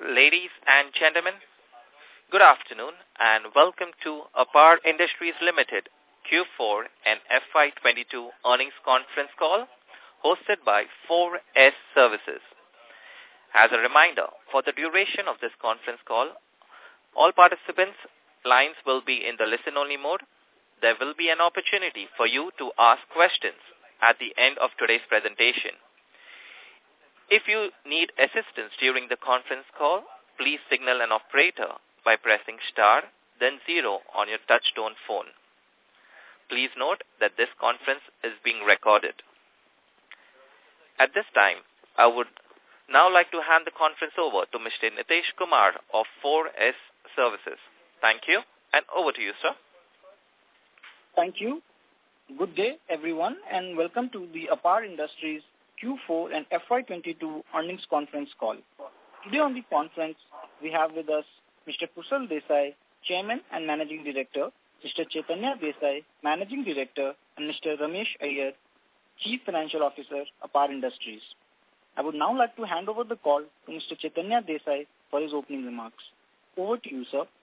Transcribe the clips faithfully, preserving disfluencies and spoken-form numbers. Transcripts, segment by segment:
Ladies and gentlemen, good afternoon and welcome to APAR Industries Limited Q four and F Y twenty-two earnings conference call hosted by four S Services. As a reminder, for the duration of this conference call, all participants' lines will be in the listen-only mode. There will be an opportunity for you to ask questions at the end of today's presentation. If you need assistance during the conference call, please signal an operator by pressing star, then zero on your touch-tone phone. Please note that this conference is being recorded. At this time, I would now like to hand the conference over to Mister Nitesh Kumar of four S Services. Thank you, and over to you, sir. Thank you. Good day, everyone, and welcome to the APAR Industries Q four and F Y twenty-two earnings conference call. Today on the conference, we have with us Mister Kushal Desai, Chairman and Managing Director, Mister Chaitanya Desai, Managing Director, and Mister Ramesh Iyer, Chief Financial Officer, APAR Industries. I would now like to hand over the call to Mister Chaitanya Desai for his opening remarks. Over to you, sir.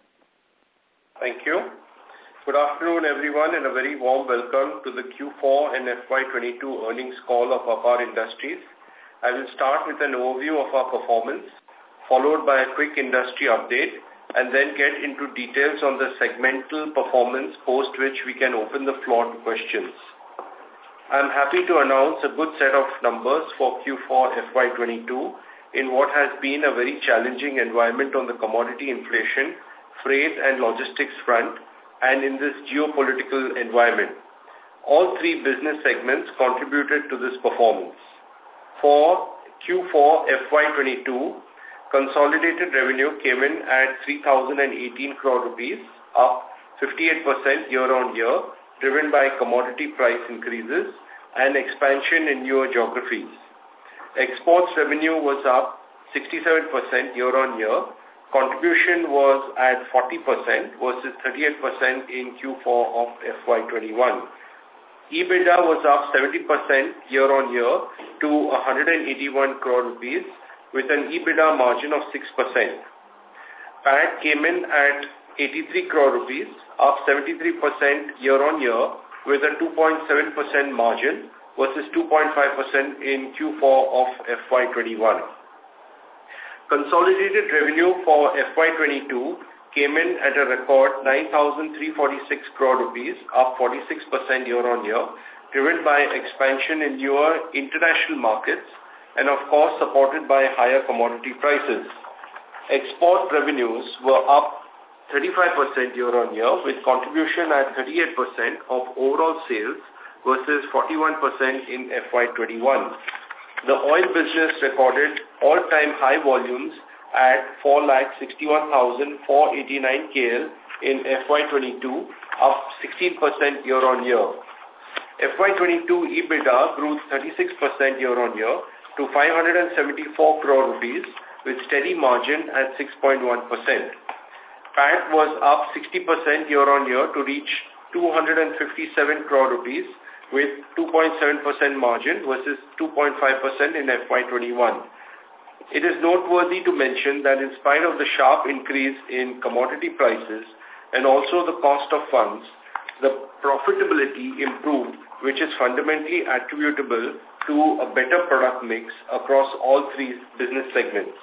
Thank you. Good afternoon, everyone, and a very warm welcome to the Q four and F Y twenty-two earnings call of APAR Industries. I will start with an overview of our performance, followed by a quick industry update, and then get into details on the segmental performance, post which we can open the floor to questions. I am happy to announce a good set of numbers for Q four F Y twenty-two in what has been a very challenging environment on the commodity inflation, freight and logistics front, and in this geopolitical environment. All three business segments contributed to this performance. For Q four F Y twenty-two, consolidated revenue came in at three thousand eighteen crore rupees, up fifty-eight percent year-on-year, driven by commodity price increases and expansion in newer geographies. Exports revenue was up sixty-seven percent year-on-year. Contribution was at forty percent versus thirty-eight percent in Q four of F Y twenty-one. EBITDA was up seventy percent year-on-year to one hundred eighty-one crore rupees with an EBITDA margin of six percent. P A T came in at eighty-three crore rupees, up seventy-three percent year-on-year with a two point seven percent margin versus two point five percent in Q four of F Y twenty-one. Consolidated revenue for F Y twenty-two came in at a record nine thousand three hundred forty-six crore rupees, up forty-six percent year-on-year, driven by expansion in newer international markets and of course supported by higher commodity prices. Export revenues were up thirty-five percent year-on-year with contribution at thirty-eight percent of overall sales versus forty-one percent in F Y twenty-one. The oil business recorded all-time high volumes at four lakh sixty-one thousand four hundred eighty-nine K L in F Y twenty-two, up sixteen percent year-on-year. F Y twenty-two EBITDA grew thirty-six percent year-on-year to five hundred seventy-four crore rupees with steady margin at six point one percent. P A T was up sixty percent year-on-year to reach two hundred fifty-seven crore rupees with two point seven percent margin versus two point five percent in F Y twenty-one. It is noteworthy to mention that in spite of the sharp increase in commodity prices and also the cost of funds, the profitability improved, which is fundamentally attributable to a better product mix across all three business segments.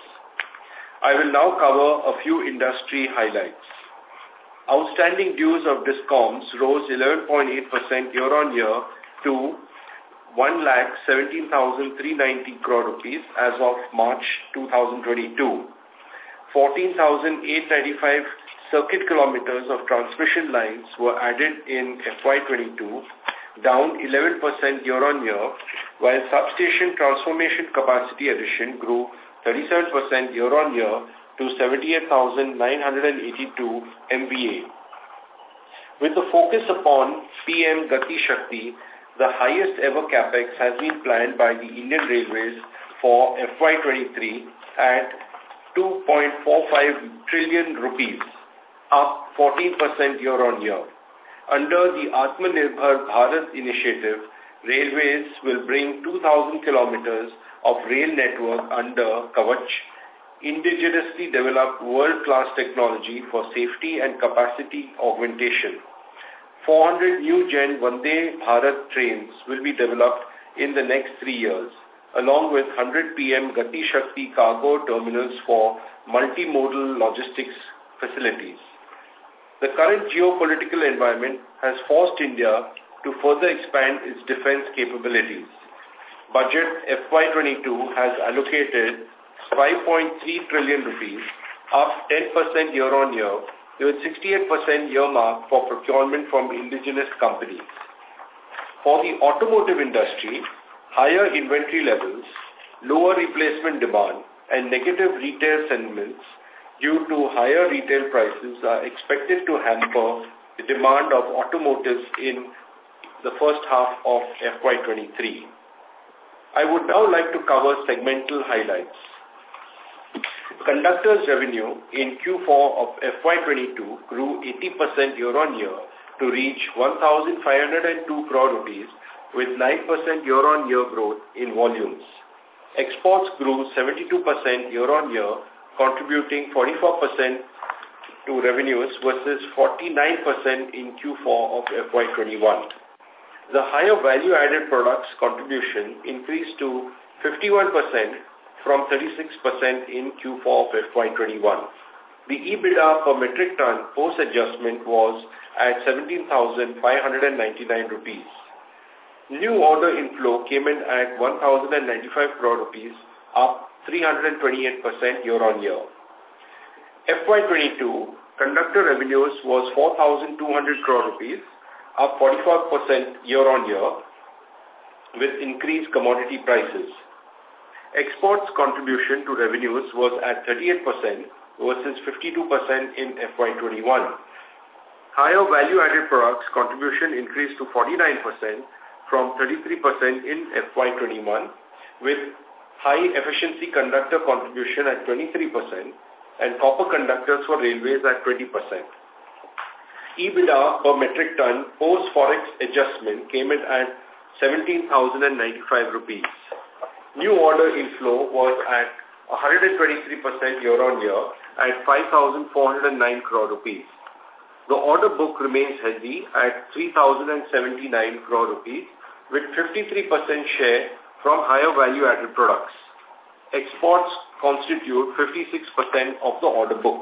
I will now cover a few industry highlights. Outstanding dues of DISCOMs rose eleven point eight percent year-on-year to one lakh seventeen thousand three hundred ninety crore rupees as of March two thousand twenty-two. fourteen thousand eight hundred ninety-five circuit kilometers of transmission lines were added in F Y twenty-two, down eleven percent year-on-year, while substation transformation capacity addition grew thirty-seven percent year-on-year to seventy-eight thousand nine hundred eighty-two M V A. With the focus upon P M Gati Shakti, the highest ever capex has been planned by the Indian Railways for F Y twenty-three at two point four five trillion rupees, up fourteen percent year-on-year. Under the Atmanirbhar Bharat initiative, Railways will bring two thousand kilometers of rail network under Kavach, indigenously developed world-class technology for safety and capacity augmentation. four hundred new Gen Vande Bharat trains will be developed in the next three years, along with one hundred P M Gati Shakti cargo terminals for multimodal logistics facilities. The current geopolitical environment has forced India to further expand its defense capabilities. Budget F Y twenty-two has allocated five point three trillion rupees, up ten percent year-on-year, with sixty-eight percent earmark for procurement from indigenous companies. For the automotive industry, higher inventory levels, lower replacement demand, and negative retail sentiments due to higher retail prices are expected to hamper the demand of automotives in the first half of F Y twenty-three. I would now like to cover segmental highlights. Conductors revenue in Q four of F Y twenty-two grew eighty percent year-on-year to reach one thousand five hundred two crore rupees with nine percent year-on-year growth in volumes. Exports grew seventy-two percent year-on-year, contributing forty-four percent to revenues versus forty-nine percent in Q four of F Y twenty-one. The higher value-added products contribution increased to fifty-one percent from thirty-six percent in Q four of F Y twenty-one. The EBITDA per metric ton post-adjustment was at seventeen thousand five hundred ninety-nine rupees. New order inflow came in at one thousand ninety-five crore rupees, up three hundred twenty-eight percent year-on-year. F Y twenty-two conductor revenues was four thousand two hundred crore rupees, up forty-four percent year-on-year with increased commodity prices. Exports contribution to revenues was at thirty-eight percent versus fifty-two percent in F Y twenty-one. Higher value-added products contribution increased to forty-nine percent from thirty-three percent in F Y twenty-one, with high-efficiency conductor contribution at twenty-three percent and copper conductors for railways at twenty percent. EBITDA per metric ton post-forex adjustment came in at seventeen thousand ninety-five rupees. New order inflow was at one hundred twenty-three percent year-on-year at five thousand four hundred nine crore rupees. The order book remains healthy at three thousand seventy-nine crore rupees with fifty-three percent share from higher value-added products. Exports constitute fifty-six percent of the order book.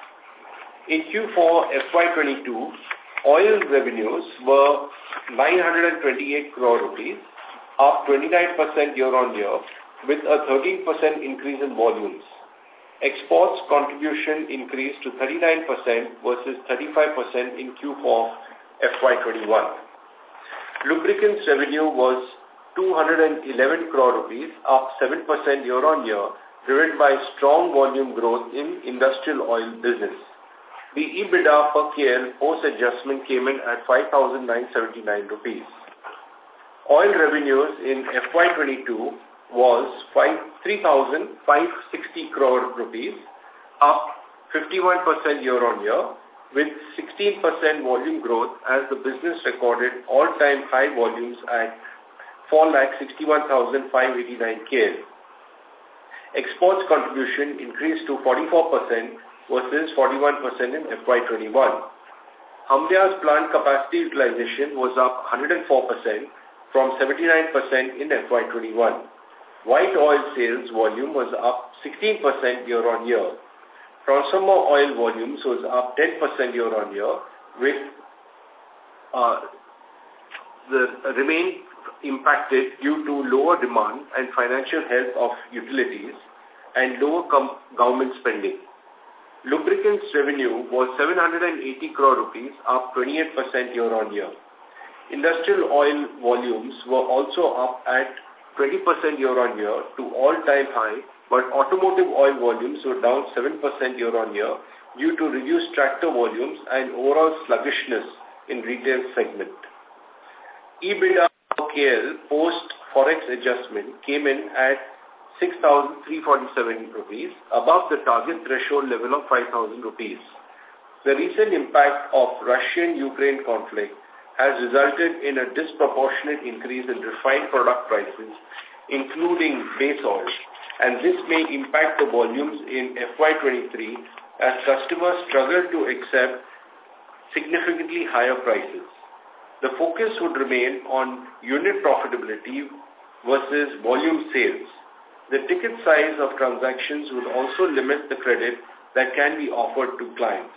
In Q four F Y twenty-two, oil revenues were nine hundred twenty-eight crore rupees, up twenty-nine percent year-on-year, with a thirteen percent increase in volumes. Exports contribution increased to thirty-nine percent versus thirty-five percent in Q four F Y twenty-one. Lubricants revenue was two hundred eleven crore rupees, up seven percent year-on-year, driven by strong volume growth in industrial oil business. The EBITDA per K L post-adjustment came in at five thousand nine hundred seventy-nine rupees. Oil revenues in F Y twenty-two was three thousand five hundred sixty crore rupees, up fifty-one percent year-on-year, with sixteen percent volume growth as the business recorded all-time high volumes at four lakh sixty-one thousand five hundred eighty-nine K L. Exports contribution increased to forty-four percent versus forty-one percent in F Y twenty-one. Hamdia's plant capacity utilization was up one hundred four percent from seventy-nine percent in F Y twenty-one. White oil sales volume was up sixteen percent year-on-year. Transformer oil volumes was up ten percent year-on-year, with uh, the remain impacted due to lower demand and financial health of utilities and lower government spending. Lubricants revenue was seven hundred eighty crore rupees, up twenty-eight percent year-on-year. Industrial oil volumes were also up at twenty percent year-on-year to all-time high, but automotive oil volumes were down seven percent year-on-year due to reduced tractor volumes and overall sluggishness in retail segment. EBITDA per K L post-forex adjustment came in at six thousand three hundred forty-seven rupees, above the target threshold level of five thousand rupees. The recent impact of Russian-Ukraine conflict has resulted in a disproportionate increase in refined product prices, including base oil. and this may impact the volumes in F Y twenty-three as customers struggle to accept significantly higher prices. The focus would remain on unit profitability versus volume sales. The ticket size of transactions would also limit the credit that can be offered to clients.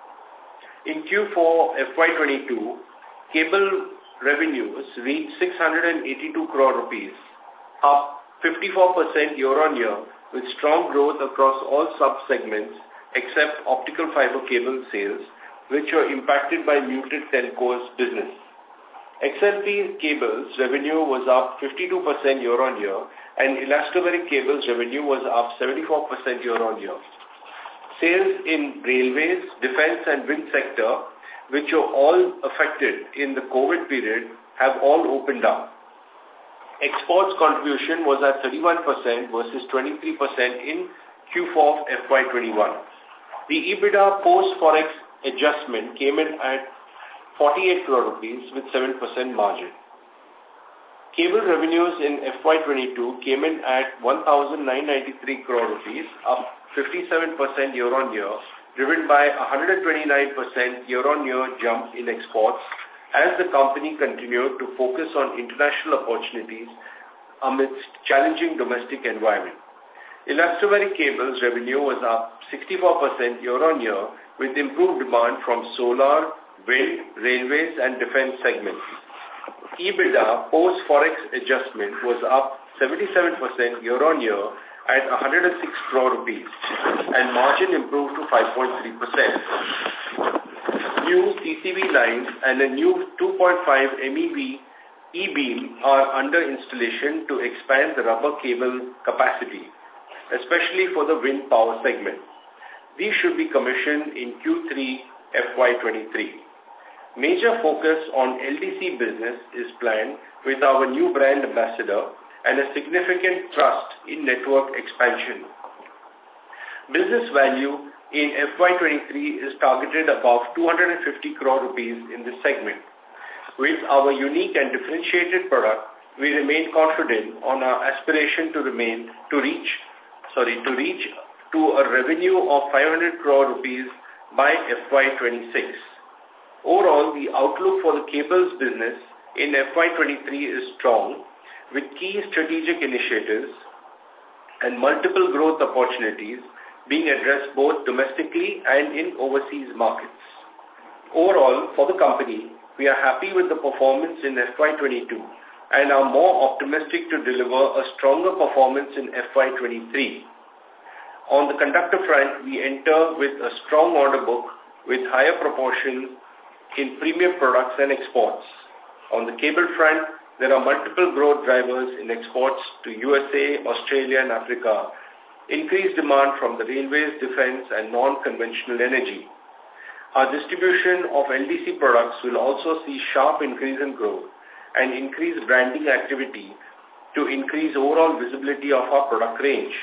In Q four F Y twenty-two, cable revenues reached six hundred eighty-two crore rupees, up fifty-four percent year-on-year, with strong growth across all sub-segments except optical fiber cable sales, which were impacted by muted telcos business. X L P cables revenue was up fifty-two percent year-on-year, and elastomeric cables revenue was up seventy-four percent year-on-year. Sales in railways, defense and wind sector, which were all affected in the COVID period, have all opened up. Exports contribution was at thirty-one percent versus twenty-three percent in Q four F Y twenty-one. The EBITDA post-Forex adjustment came in at forty-eight crore rupees with seven percent margin. Cable revenues in F Y twenty-two came in at one thousand nine hundred ninety-three crore rupees, up fifty-seven percent year-on-year, driven by a one hundred twenty-nine percent year-on-year jump in exports as the company continued to focus on international opportunities amidst challenging domestic environment. Elastomeric cables revenue was up sixty-four percent year-on-year with improved demand from solar, wind, railways and defense segments. EBITDA post-Forex adjustment was up seventy-seven percent year-on-year at one hundred six crore rupees and margin improved to five point three percent. New C C V lines and a new two point five M E B E-beam are under installation to expand the rubber cable capacity, especially for the wind power segment. These should be commissioned in Q three F Y twenty-three. Major focus on L D C business is planned with our new brand ambassador and a significant thrust in network expansion. Business value in F Y twenty-three is targeted above two hundred fifty crore rupees in this segment. With our unique and differentiated product, we remain confident on our aspiration to remain to reach sorry to reach to a revenue of five hundred crore rupees by F Y twenty-six. Overall, the outlook for the cables business in F Y twenty-three is strong, with key strategic initiatives and multiple growth opportunities being addressed both domestically and in overseas markets. Overall, for the company, we are happy with the performance in F Y twenty-two and are more optimistic to deliver a stronger performance in F Y twenty-three. On the conductor front, we enter with a strong order book with higher proportion in premium products and exports. On the cable front, there are multiple growth drivers in exports to U S A, Australia and Africa, increased demand from the railways, defense and non-conventional energy. Our distribution of L D C products will also see sharp increase in growth and increased branding activity to increase overall visibility of our product range.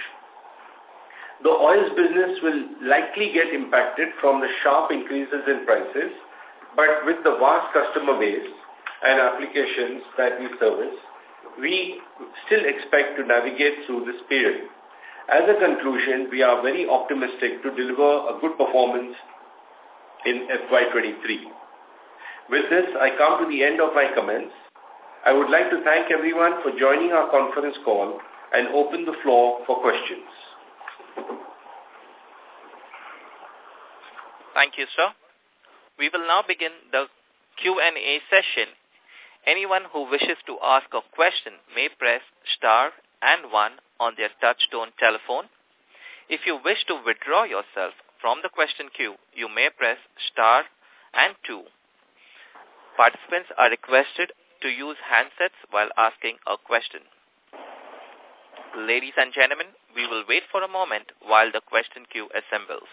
The oils business will likely get impacted from the sharp increases in prices, but with the vast customer base and applications that we service, we still expect to navigate through this period. As a conclusion, we are very optimistic to deliver a good performance in F Y twenty-three. With this, I come to the end of my comments. I would like to thank everyone for joining our conference call and open the floor for questions. Thank you, sir. We will now begin the Q and A session. Anyone who wishes to ask a question may press star and one on their touch-tone telephone. If you wish to withdraw yourself from the question queue, you may press star and two. Participants are requested to use handsets while asking a question. Ladies and gentlemen, we will wait for a moment while the question queue assembles.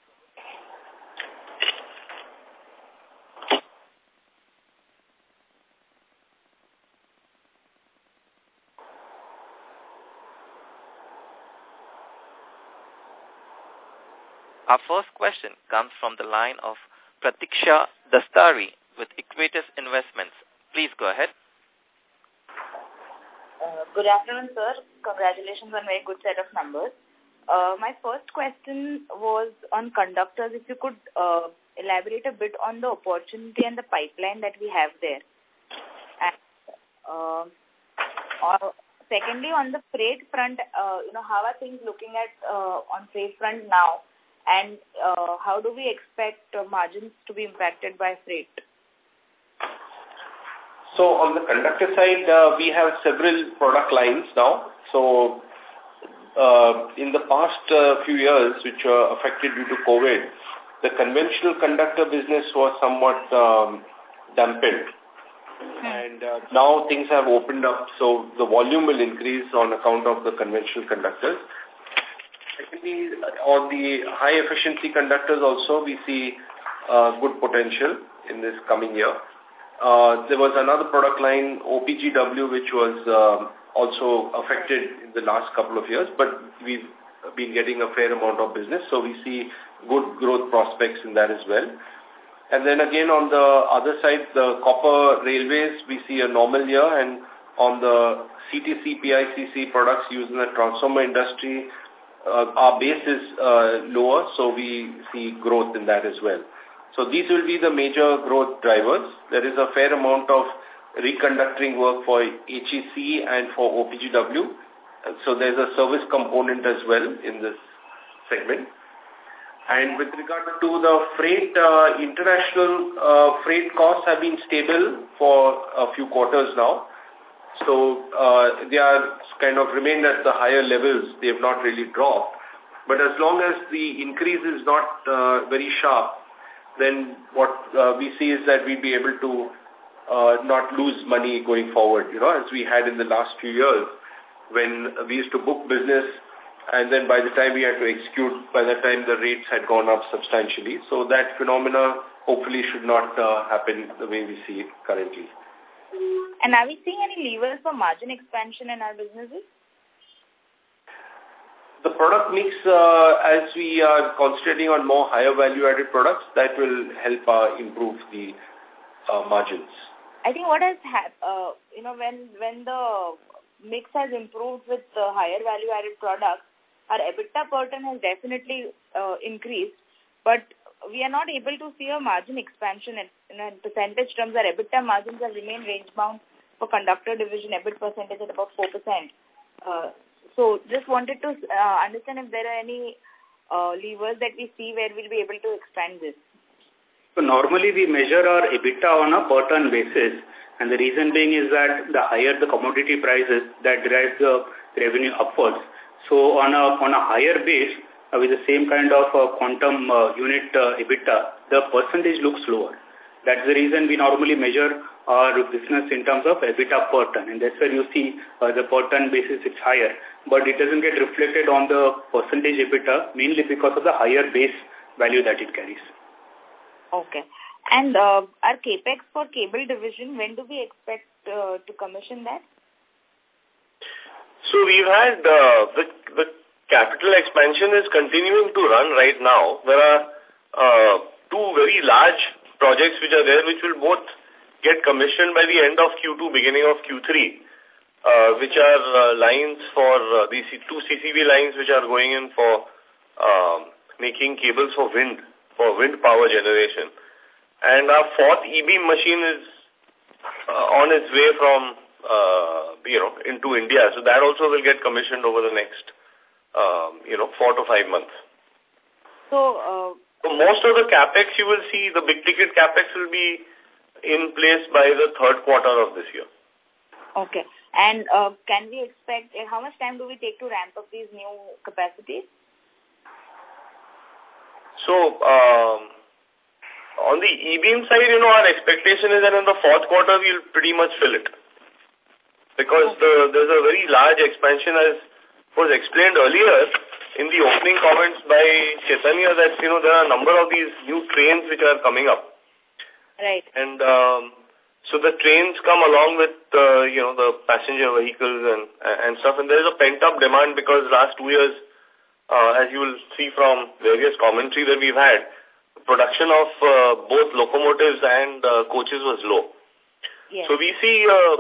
Our first question comes from the line of Pratiksha Dastari with Equatus Investments. Please go ahead. Uh, good afternoon, sir. Congratulations on a very good set of numbers. Uh, my first question was on conductors. If you could uh, elaborate a bit on the opportunity and the pipeline that we have there. And, uh, uh, secondly, on the freight front, uh, you know, how are things looking at uh, on freight front now? And uh, how do we expect uh, margins to be impacted by freight? So on the conductor side, uh, we have several product lines now. So uh, in the past uh, few years, which were affected due to COVID, the conventional conductor business was somewhat um, dampened. Hmm. And uh, now things have opened up, so the volume will increase on account of the conventional conductors. Secondly, on the high-efficiency conductors also, we see uh, good potential in this coming year. Uh, there was another product line, O P G W, which was uh, also affected in the last couple of years, but we've been getting a fair amount of business, so we see good growth prospects in that as well. And then again, on the other side, the copper railways, we see a normal year, and on the C T C, P I C C products used in the transformer industry, uh, our base is uh, lower, so we see growth in that as well. So these will be the major growth drivers. There is a fair amount of reconductoring work for H E C and for O P G W. So there's a service component as well in this segment. And with regard to the freight, uh, international uh, freight costs have been stable for a few quarters now. So uh, they are kind of remained at the higher levels. They have not really dropped. But as long as the increase is not uh, very sharp, then what uh, we see is that we'll be able to uh, not lose money going forward, you know, as we had in the last few years when we used to book business, and then by the time we had to execute, by the time the rates had gone up substantially. So that phenomena hopefully should not uh, happen the way we see it currently. And are we seeing any levers for margin expansion in our businesses? The product mix, uh, as we are concentrating on more higher value-added products, that will help uh, improve the uh, margins. I think what has happened, uh, you know, when, when the mix has improved with uh, higher value-added products, our EBITDA per ton has definitely uh, increased, but we are not able to see a margin expansion. In, in percentage terms, our EBITDA margins have remained range-bound for conductor division, EBIT percentage at about four percent. Uh, so just wanted to uh, understand if there are any uh, levers that we see where we'll be able to expand this. So normally we measure our EBITDA on a per ton basis, and the reason being is that the higher the commodity prices, that drives the revenue upwards. So on a on a higher base, uh, with the same kind of uh, quantum uh, unit uh, EBITDA, the percentage looks lower. That's the reason we normally measure our business in terms of EBITDA per ton, and that's where you see uh, the per ton basis it's higher, but it doesn't get reflected on the percentage EBITDA, mainly because of the higher base value that it carries. Okay. And uh, our capex for cable division, when do we expect uh, to commission that? So we've had uh, the, the capital expansion is continuing to run right now. There are uh, two very large projects which are there, which will both get commissioned by the end of Q two, beginning of Q three, uh, which are uh, lines for uh, these two C C V lines which are going in for uh, making cables for wind, for wind power generation. And our fourth E-beam machine is uh, on its way from, uh, you know, into India. So that also will get commissioned over the next, um, you know, four to five months. So, uh, so most of the capex you will see, the big ticket capex will be in place by the third quarter of this year. Okay. And uh, can we expect, uh, how much time do we take to ramp up these new capacities? So, um, on the E-beam side, you know, our expectation is that in the fourth quarter, we'll pretty much fill it. Because the, there's a very large expansion, as was explained earlier in the opening comments by Chaitanya, that, you know, there are a number of these new trains which are coming up. Right. And um, so the trains come along with, uh, you know, the passenger vehicles and, and stuff. And there's a pent-up demand because last two years, uh, as you will see from various commentary that we've had, production of uh, both locomotives and uh, coaches was low. Yes. So we see uh,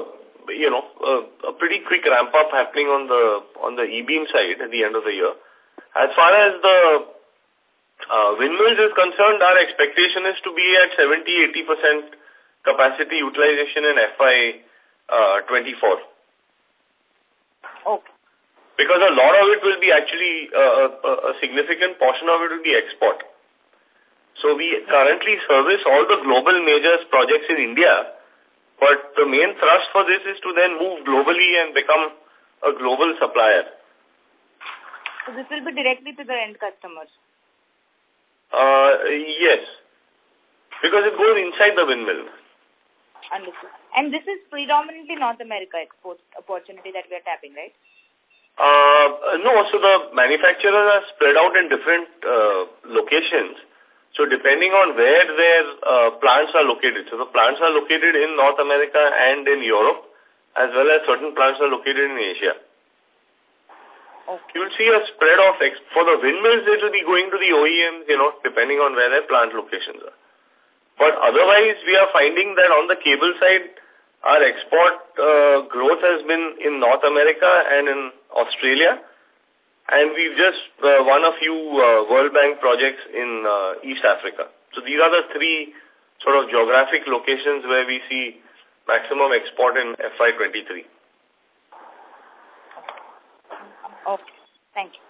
you know, uh, a pretty quick ramp up happening on the on the E-beam side at the end of the year. As far as the uh, windmills is concerned, our expectation is to be at seventy to eighty percent capacity utilization in F Y twenty-four. Okay. Because a lot of it will be actually, uh, a, a significant portion of it will be export. So we currently service all the global majors projects in India, but the main thrust for this is to then move globally and become a global supplier. So this will be directly to the end customers? Uh, yes, because it goes inside the windmill. Understood. And this is predominantly North America export opportunity that we are tapping, right? Uh, no, so the manufacturers are spread out in different uh, locations. So depending on where their uh, plants are located. So the plants are located in North America and in Europe, as well as certain plants are located in Asia. Okay. You will see a spread of, ex for the windmills, it will be going to the O E Ms, you know, depending on where their plant locations are. But otherwise, we are finding that on the cable side, our export uh, growth has been in North America and in Australia. And we've just uh, won a few uh, World Bank projects in uh, East Africa. So these are the three sort of geographic locations where we see maximum export in F Y twenty-three. Okay. Thank you.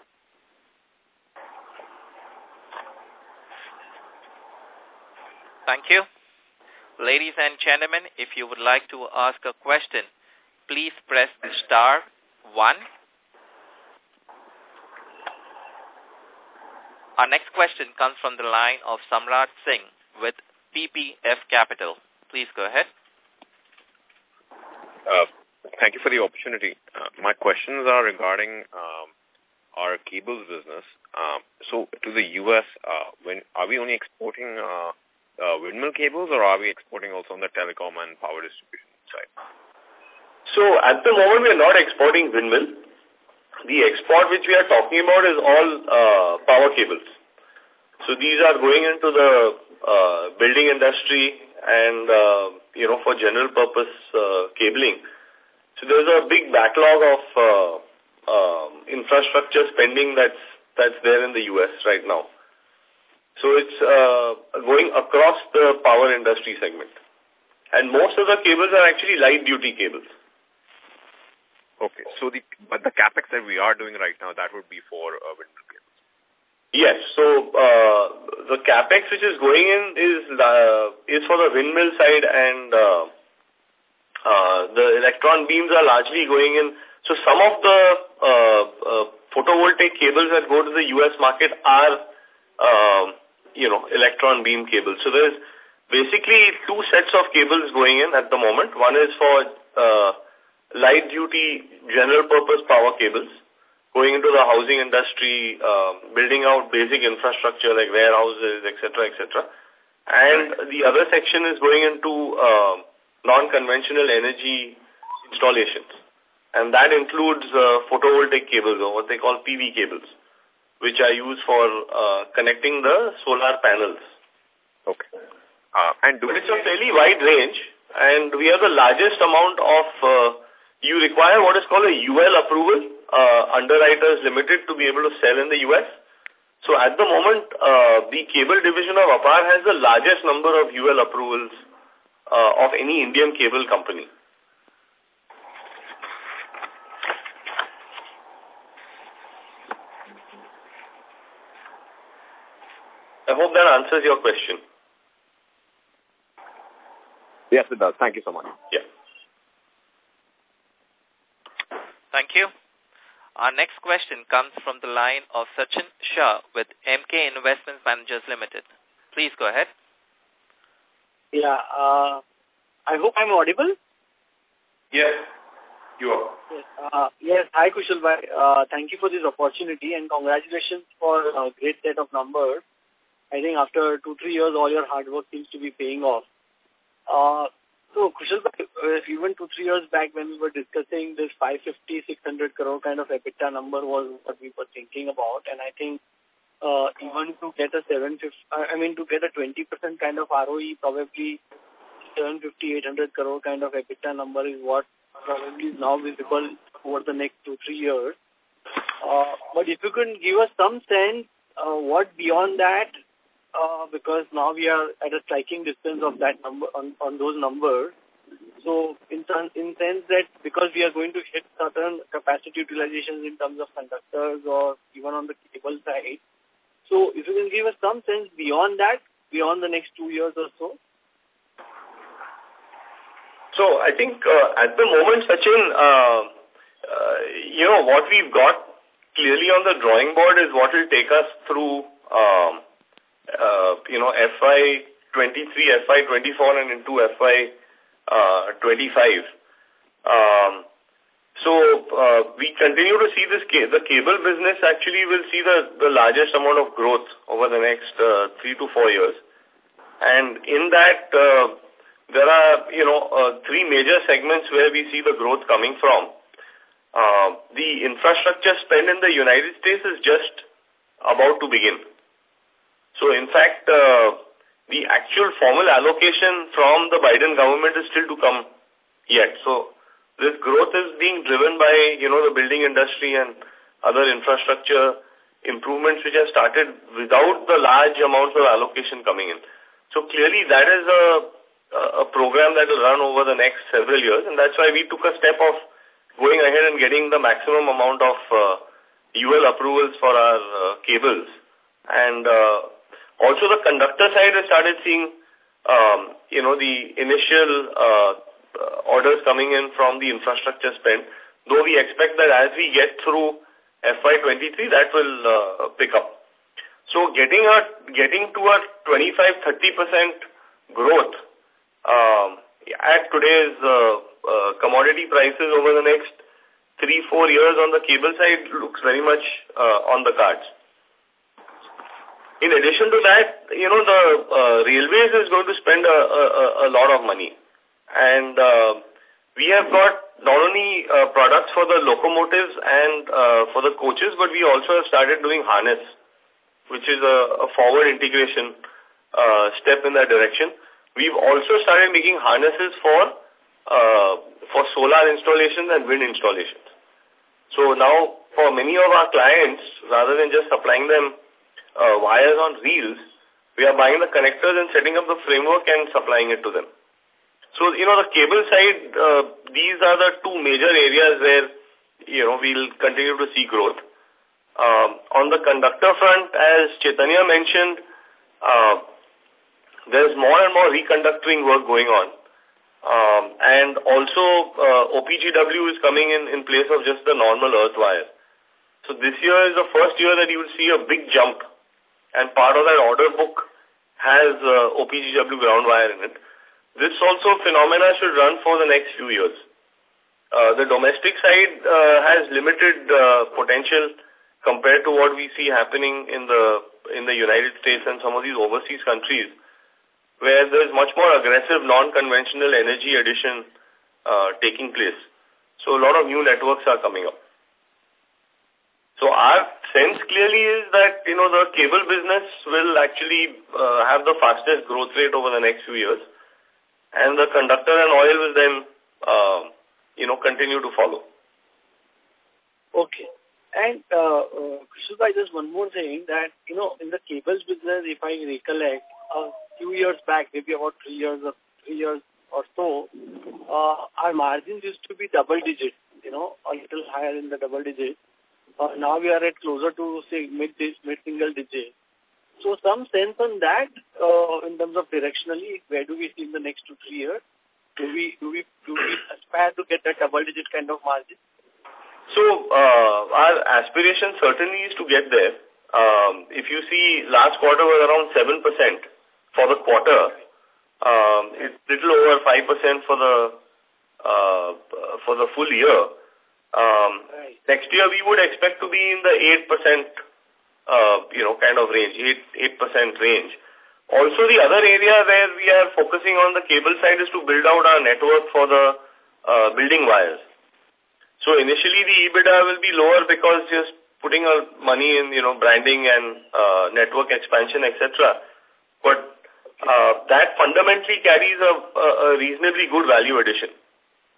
Thank you. Ladies and gentlemen, if you would like to ask a question, please press star one. Our next question comes from the line of Samrat Singh with P P F Capital. Please go ahead. Uh, thank you for the opportunity. Uh, my questions are regarding um, our cables business. Um, so to the U S, uh, when are we only exporting uh, uh, windmill cables, or are we exporting also on the telecom and power distribution side? So at the moment, we are not exporting windmill. The export which we are talking about is all uh, power cables. So these are going into the uh, building industry and, uh, you know, for general purpose uh, cabling. So there's a big backlog of uh, uh, infrastructure spending that's, that's there in the U S right now. So it's uh, going across the power industry segment. And most of the cables are actually light duty cables. Okay, so the but the capex that we are doing right now, that would be for uh, windmill cables. Yes, so uh, the capex which is going in is uh, is for the windmill side, and uh, uh, the electron beams are largely going in. So some of the uh, uh, photovoltaic cables that go to the U S market are, uh, you know, electron beam cables. So there's basically two sets of cables going in at the moment. One is for uh, light duty general purpose power cables going into the housing industry, uh, building out basic infrastructure like warehouses, et cetera, et cetera. And the other section is going into uh, non-conventional energy installations. And that includes uh, photovoltaic cables, or what they call P V cables, which are used for uh, connecting the solar panels. Okay. Uh, and do but it's a fairly wide range, and we have the largest amount of uh, you require what is called a U L approval, uh, Underwriters Limited, to be able to sell in the U S. So at the moment, uh, the cable division of APAR has the largest number of U L approvals uh, of any Indian cable company. I hope that answers your question. Yes, it does. Thank you so much. Yeah. Thank you. Our next question comes from the line of Sachin Shah with M K Investment Managers Limited. Please go ahead. Yeah, uh, I hope I'm audible. Yes, you are. Yes, uh, yes. Hi, Kushal bhai. Uh, thank you for this opportunity and congratulations for a great set of numbers. I think after two, three years, all your hard work seems to be paying off. Uh, So, Kushal, uh, even two, three years back when we were discussing this five fifty, six hundred crore kind of EBITDA number was what we were thinking about. And I think uh, even to get a seven fifty, I mean, to get a twenty percent kind of R O E, probably seven fifty, eight hundred crore kind of EBITDA number is what probably is now visible over the next two, three years. Uh, but if you can give us some sense, uh, what beyond that, uh, because now we are at a striking distance of that number on, on those numbers. So in, in sense that because we are going to hit certain capacity utilizations in terms of conductors or even on the cable side. So if you can give us some sense beyond that, beyond the next two years or so. So I think uh, at the moment, Sachin, uh, uh, you know, what we've got clearly on the drawing board is what will take us through, um, uh, you know, F Y twenty-three, F Y twenty-four and into F Y twenty-five. Um, so uh, we continue to see this, ca the cable business actually will see the, the largest amount of growth over the next uh, three to four years. And in that, uh, there are, you know, uh, three major segments where we see the growth coming from. Uh, the infrastructure spend in the United States is just about to begin. So, in fact, uh, the actual formal allocation from the Biden government is still to come yet. So, this growth is being driven by, you know, the building industry and other infrastructure improvements which have started without the large amounts of allocation coming in. So, clearly, that is a a program that will run over the next several years, and that's why we took a step of going ahead and getting the maximum amount of uh, U L approvals for our uh, cables. And uh, also the conductor side has started seeing, um, you know, the initial uh, orders coming in from the infrastructure spend, though we expect that as we get through F Y twenty-three, that will uh, pick up. So getting, a, getting to a twenty-five to thirty percent growth Um, at today's uh, uh, commodity prices over the next three, four years on the cable side looks very much uh, on the cards. In addition to that, you know, the uh, railways is going to spend a, a, a lot of money. And uh, we have got not only uh, products for the locomotives and uh, for the coaches, but we also have started doing harness, which is a, a forward integration uh, step in that direction. We've also started making harnesses for uh, for solar installations and wind installations. So now, for many of our clients, rather than just supplying them uh, wires on reels, we are buying the connectors and setting up the framework and supplying it to them. So, you know, the cable side, uh, these are the two major areas where, you know, we'll continue to see growth. Um, on the conductor front, as Chaitanya mentioned, uh, there's more and more reconductoring work going on. Um, and also uh, O P G W is coming in in place of just the normal earth wire. So this year is the first year that you will see a big jump. And part of that order book has uh, O P G W ground wire in it. This also phenomena should run for the next few years. Uh, the domestic side uh, has limited uh, potential compared to what we see happening in the in the United States and some of these overseas countries, where there is much more aggressive non-conventional energy addition uh, taking place. So a lot of new networks are coming up. So our sense clearly is that, you know, the cable business will actually uh, have the fastest growth rate over the next few years. And the conductor and oil will then, uh, you know, continue to follow. Okay. And, uh, uh, Kushal, just one more thing that, you know, in the cables business, if I recollect, uh, few years back, maybe about three years or three years or so, uh, our margins used to be double digit, you know, a little higher in the double digit. Uh, now we are at closer to, say, mid, mid single digit. So some sense on that, uh, in terms of directionally, where do we see in the next two, three years? Do we, do we, do we aspire to get that double digit kind of margin? So, uh, our aspiration certainly is to get there. Um, if you see, last quarter was around seven percent. For the quarter, um, it's little over five percent for the uh, for the full year. Um, right. Next year, we would expect to be in the eight percent, uh, you know, kind of range, eight eight percent range. Also, the other area where we are focusing on the cable side is to build out our network for the uh, building wires. So initially, the EBITDA will be lower because just putting our money in, you know, branding and uh, network expansion, et cetera. But Uh, that fundamentally carries a, a, a reasonably good value addition.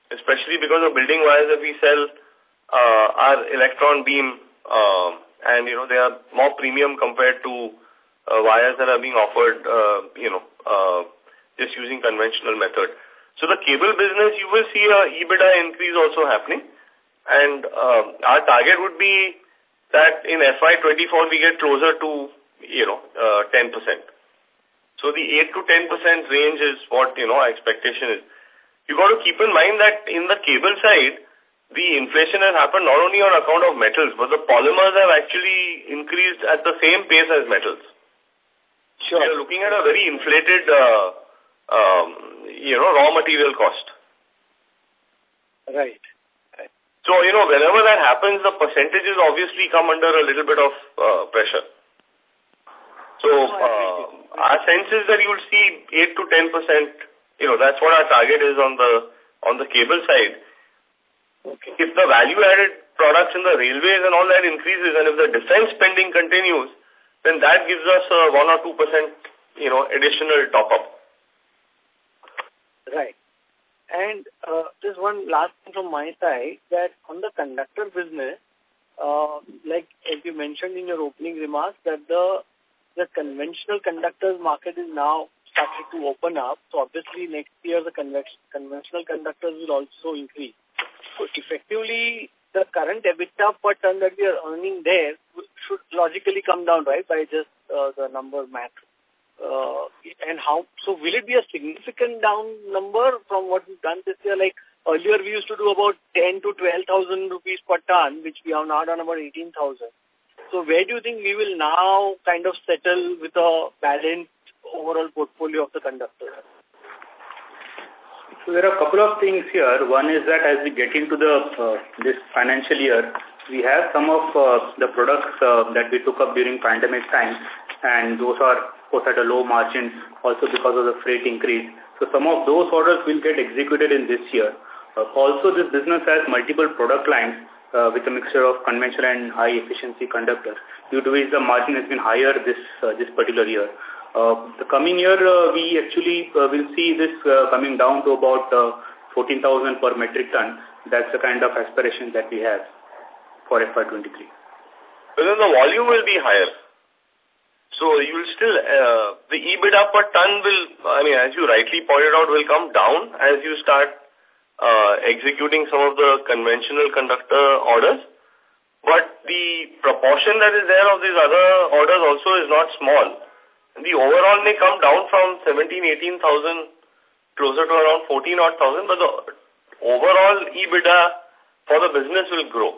especially because of building wires that we sell uh, are electron beam, uh, and, you know, they are more premium compared to uh, wires that are being offered, uh, you know, uh, just using conventional method. So the cable business, you will see a EBITDA increase also happening. And um, our target would be that in F Y twenty-four we get closer to, you know, uh, ten percent. So the eight to ten percent range is what, you know, our expectation is. You got to keep in mind that in the cable side, the inflation has happened not only on account of metals, but the polymers have actually increased at the same pace as metals. Sure. We are looking at a very inflated, uh, um, you know, raw material cost. Right. So, you know, whenever that happens, the percentages obviously come under a little bit of uh, pressure. So, uh, our sense is that you will see eight to ten percent, you know, that's what our target is on the on the cable side. Okay. If the value-added products in the railways and all that increases, and if the defense spending continues, then that gives us a one or two percent, you know, additional top-up. Right. And uh, just one last thing from my side, that on the conductor business, uh, like as you mentioned in your opening remarks, that the the conventional conductors market is now starting to open up. So obviously next year the convex conventional conductors will also increase. So effectively, the current EBITDA per ton that we are earning there should logically come down, right, by just uh, the number math. Uh, and how, so will it be a significant down number from what we've done this year? Like earlier we used to do about ten to twelve thousand rupees per ton, which we have now done about eighteen thousand. So where do you think we will now kind of settle with a balanced overall portfolio of the conductor? So there are a couple of things here. One is that as we get into the uh, this financial year, we have some of uh, the products uh, that we took up during pandemic time, and those are, of course, at a low margin, also because of the freight increase. So some of those orders will get executed in this year. Uh, also, this business has multiple product lines uh, with a mixture of conventional and high-efficiency conductors, due to which the margin has been higher this uh, this particular year. Uh, the coming year, uh, we actually uh, will see this uh, coming down to about uh, fourteen thousand per metric ton. That's the kind of aspiration that we have for F Y twenty-three. But then the volume will be higher. So you will still, uh, the EBITDA per ton will, I mean, as you rightly pointed out, will come down as you start uh, executing some of the conventional conductor orders. But the proportion that is there of these other orders also is not small. And the overall may come down from seventeen, eighteen thousand closer to around fourteen odd thousand, but the overall EBITDA for the business will grow.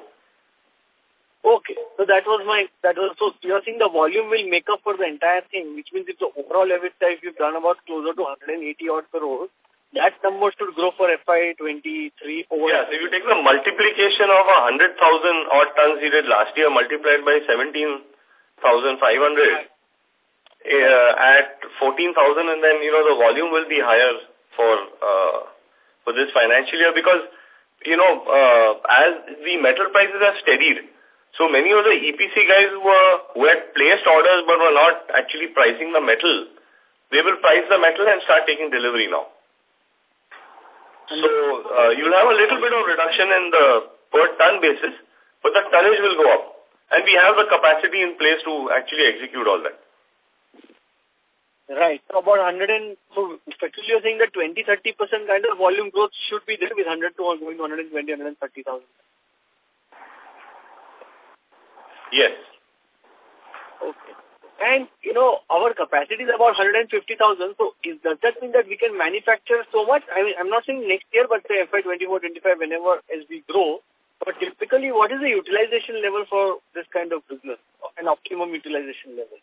Okay, so that was my, that was, so you're saying the volume will make up for the entire thing, which means if the overall EBITDA, if you've done about closer to one hundred eighty odd crores, that number should grow for F Y twenty-three over. Yeah, so if you take the multiplication of one hundred thousand odd tons you did last year multiplied by seventeen thousand five hundred uh, at fourteen thousand, and then, you know, the volume will be higher for, uh, for this financial year because, you know, uh, as the metal prices have steadied, so many of the E P C guys who, were, who had placed orders but were not actually pricing the metal, they will price the metal and start taking delivery now. So uh, you'll have a little bit of reduction in the per ton basis, but the tonnage will go up. And we have the capacity in place to actually execute all that. Right. So about one hundred and, so effectively you're saying that twenty to thirty percent kind of volume growth should be there with one hundred to going to one hundred twenty, one hundred thirty thousand. Yes. Okay. And, you know, our capacity is about one hundred fifty thousand. So is, does that mean that we can manufacture so much? I mean, I'm not saying next year, but say F Y twenty-four, twenty-five, whenever as we grow. But typically, what is the utilization level for this kind of business? An optimum utilization level?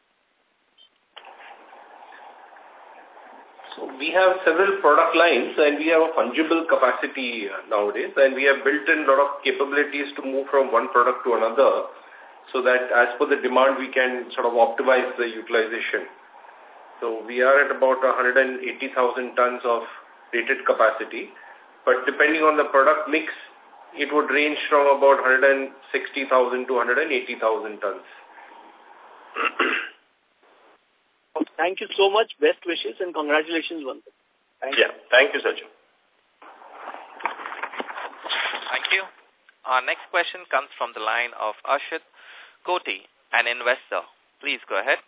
So we have several product lines and we have a fungible capacity nowadays, and we have built in a lot of capabilities to move from one product to another so that as per the demand we can sort of optimize the utilization. So we are at about one hundred eighty thousand tons of rated capacity, but depending on the product mix, it would range from about one hundred sixty thousand to one hundred eighty thousand tons. Thank you so much. Best wishes and congratulations once again. Thank yeah, you. thank you, Sachin. Our next question comes from the line of Ashit Koti, an investor. Please go ahead.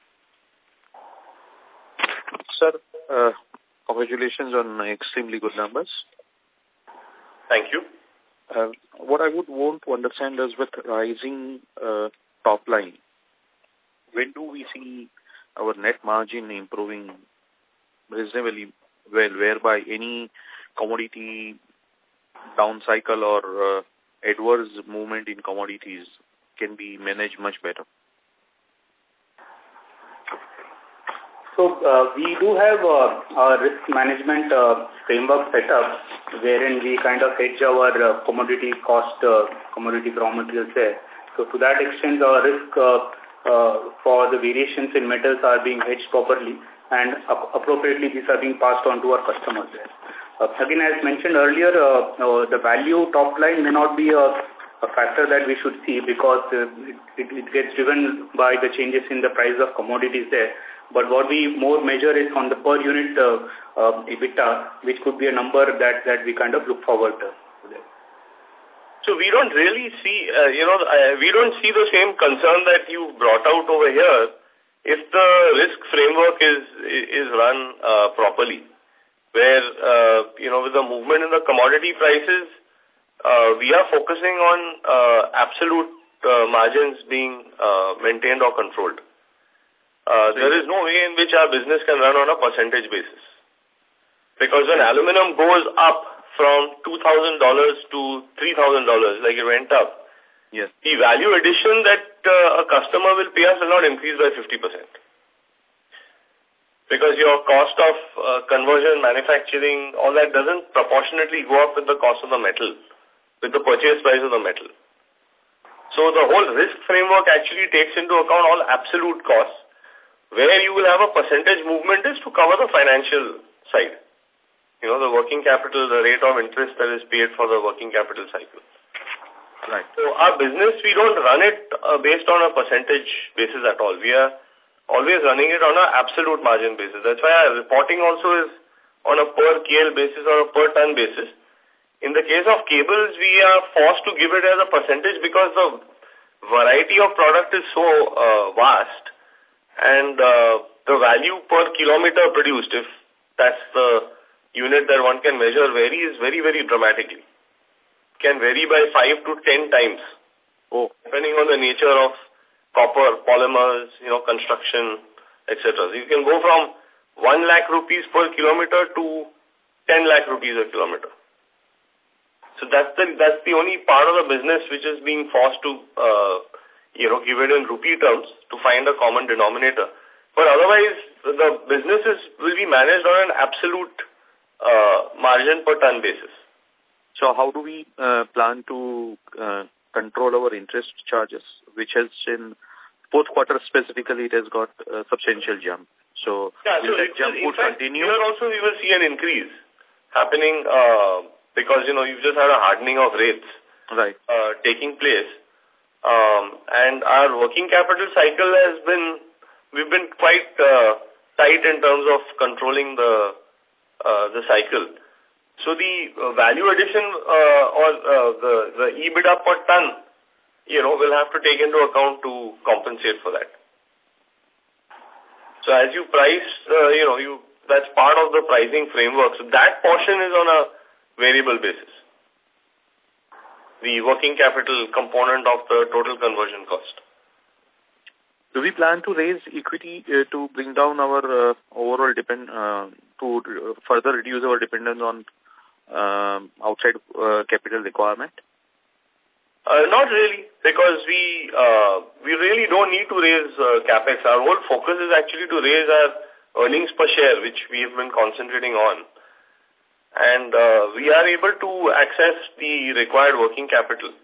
Sir, uh, congratulations on extremely good numbers. Thank you. Uh, what I would want to understand is with rising uh, top line, when do we see our net margin improving reasonably well, whereby any commodity down cycle or uh, adverse movement in commodities can be managed much better? So uh, we do have uh, our risk management uh, framework set up wherein we kind of hedge our uh, commodity cost, uh, commodity raw materials there. So to that extent, our risk uh, uh, for the variations in metals are being hedged properly, and uh, appropriately these are being passed on to our customers there. Uh, again, as mentioned earlier, uh, uh, the value top line may not be a, a factor that we should see because uh, it, it gets driven by the changes in the price of commodities there. But what we more measure is on the per unit uh, uh, EBITDA, which could be a number that, that we kind of look forward to. So we don't really see, uh, you know, uh, we don't see the same concern that you brought out over here if the risk framework is is run uh, properly, where, uh, you know, with the movement in the commodity prices, uh, we are focusing on uh, absolute uh, margins being uh, maintained or controlled. Uh, there is no way in which our business can run on a percentage basis. Because when aluminum goes up from two thousand dollars to three thousand dollars, like it went up, yes, the value addition that uh, a customer will pay us will not increase by fifty percent. Because your cost of uh, conversion, manufacturing, all that doesn't proportionately go up with the cost of the metal, with the purchase price of the metal. So the whole risk framework actually takes into account all absolute costs. Where you will have a percentage movement is to cover the financial side. You know, the working capital, the rate of interest that is paid for the working capital cycle. Right. So our business, we don't run it uh, based on a percentage basis at all. We are always running it on an absolute margin basis. That's why our reporting also is on a per K L basis or a per ton basis. In the case of cables, we are forced to give it as a percentage because the variety of product is so uh, vast. And uh, the value per kilometer produced, if that's the unit that one can measure, varies very, very dramatically. Can vary by five to ten times, oh. depending on the nature of copper, polymers, you know, construction, et cetera. So you can go from one lakh rupees per kilometer to ten lakh rupees a kilometer. So that's the that's the only part of the business which is being forced to uh, you know, give it in rupee terms to find a common denominator. But otherwise, the businesses will be managed on an absolute uh, margin per ton basis. So how do we uh, plan to uh, control our interest charges, which has in fourth quarter specifically, it has got a substantial jump. So yeah, will so that jump would fact, continue? Here also we will see an increase happening uh, because, you know, you've just had a hardening of rates right. uh, taking place. Um, and our working capital cycle has been, we've been quite uh, tight in terms of controlling the uh, the cycle. So the uh, value addition uh, or uh, the, the EBITDA per ton, you know, will have to take into account to compensate for that. So as you price, uh, you know, you that's part of the pricing framework. So that portion is on a variable basis. The working capital component of the total conversion cost. Do we plan to raise equity uh, to bring down our uh, overall depend uh, to uh, further reduce our dependence on um, outside uh, capital requirement? Uh, not really, because we uh, we really don't need to raise uh, capex. Our whole focus is actually to raise our earnings per share, which we have been concentrating on. And uh, we are able to access the required working capital.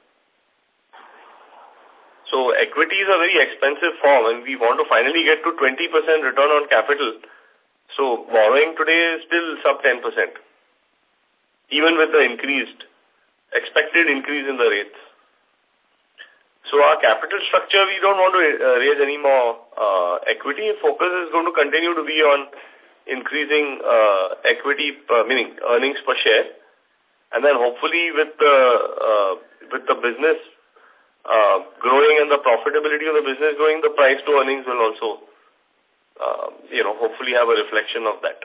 So equity is a very expensive form, and we want to finally get to twenty percent return on capital. So borrowing today is still sub ten percent, even with the increased, expected increase in the rates. So our capital structure, we don't want to uh, raise any more uh, equity. Focus is going to continue to be on increasing uh, equity, per, meaning earnings per share, And then hopefully with the, uh, with the business uh, growing and the profitability of the business growing, the price to earnings will also, uh, you know, hopefully have a reflection of that.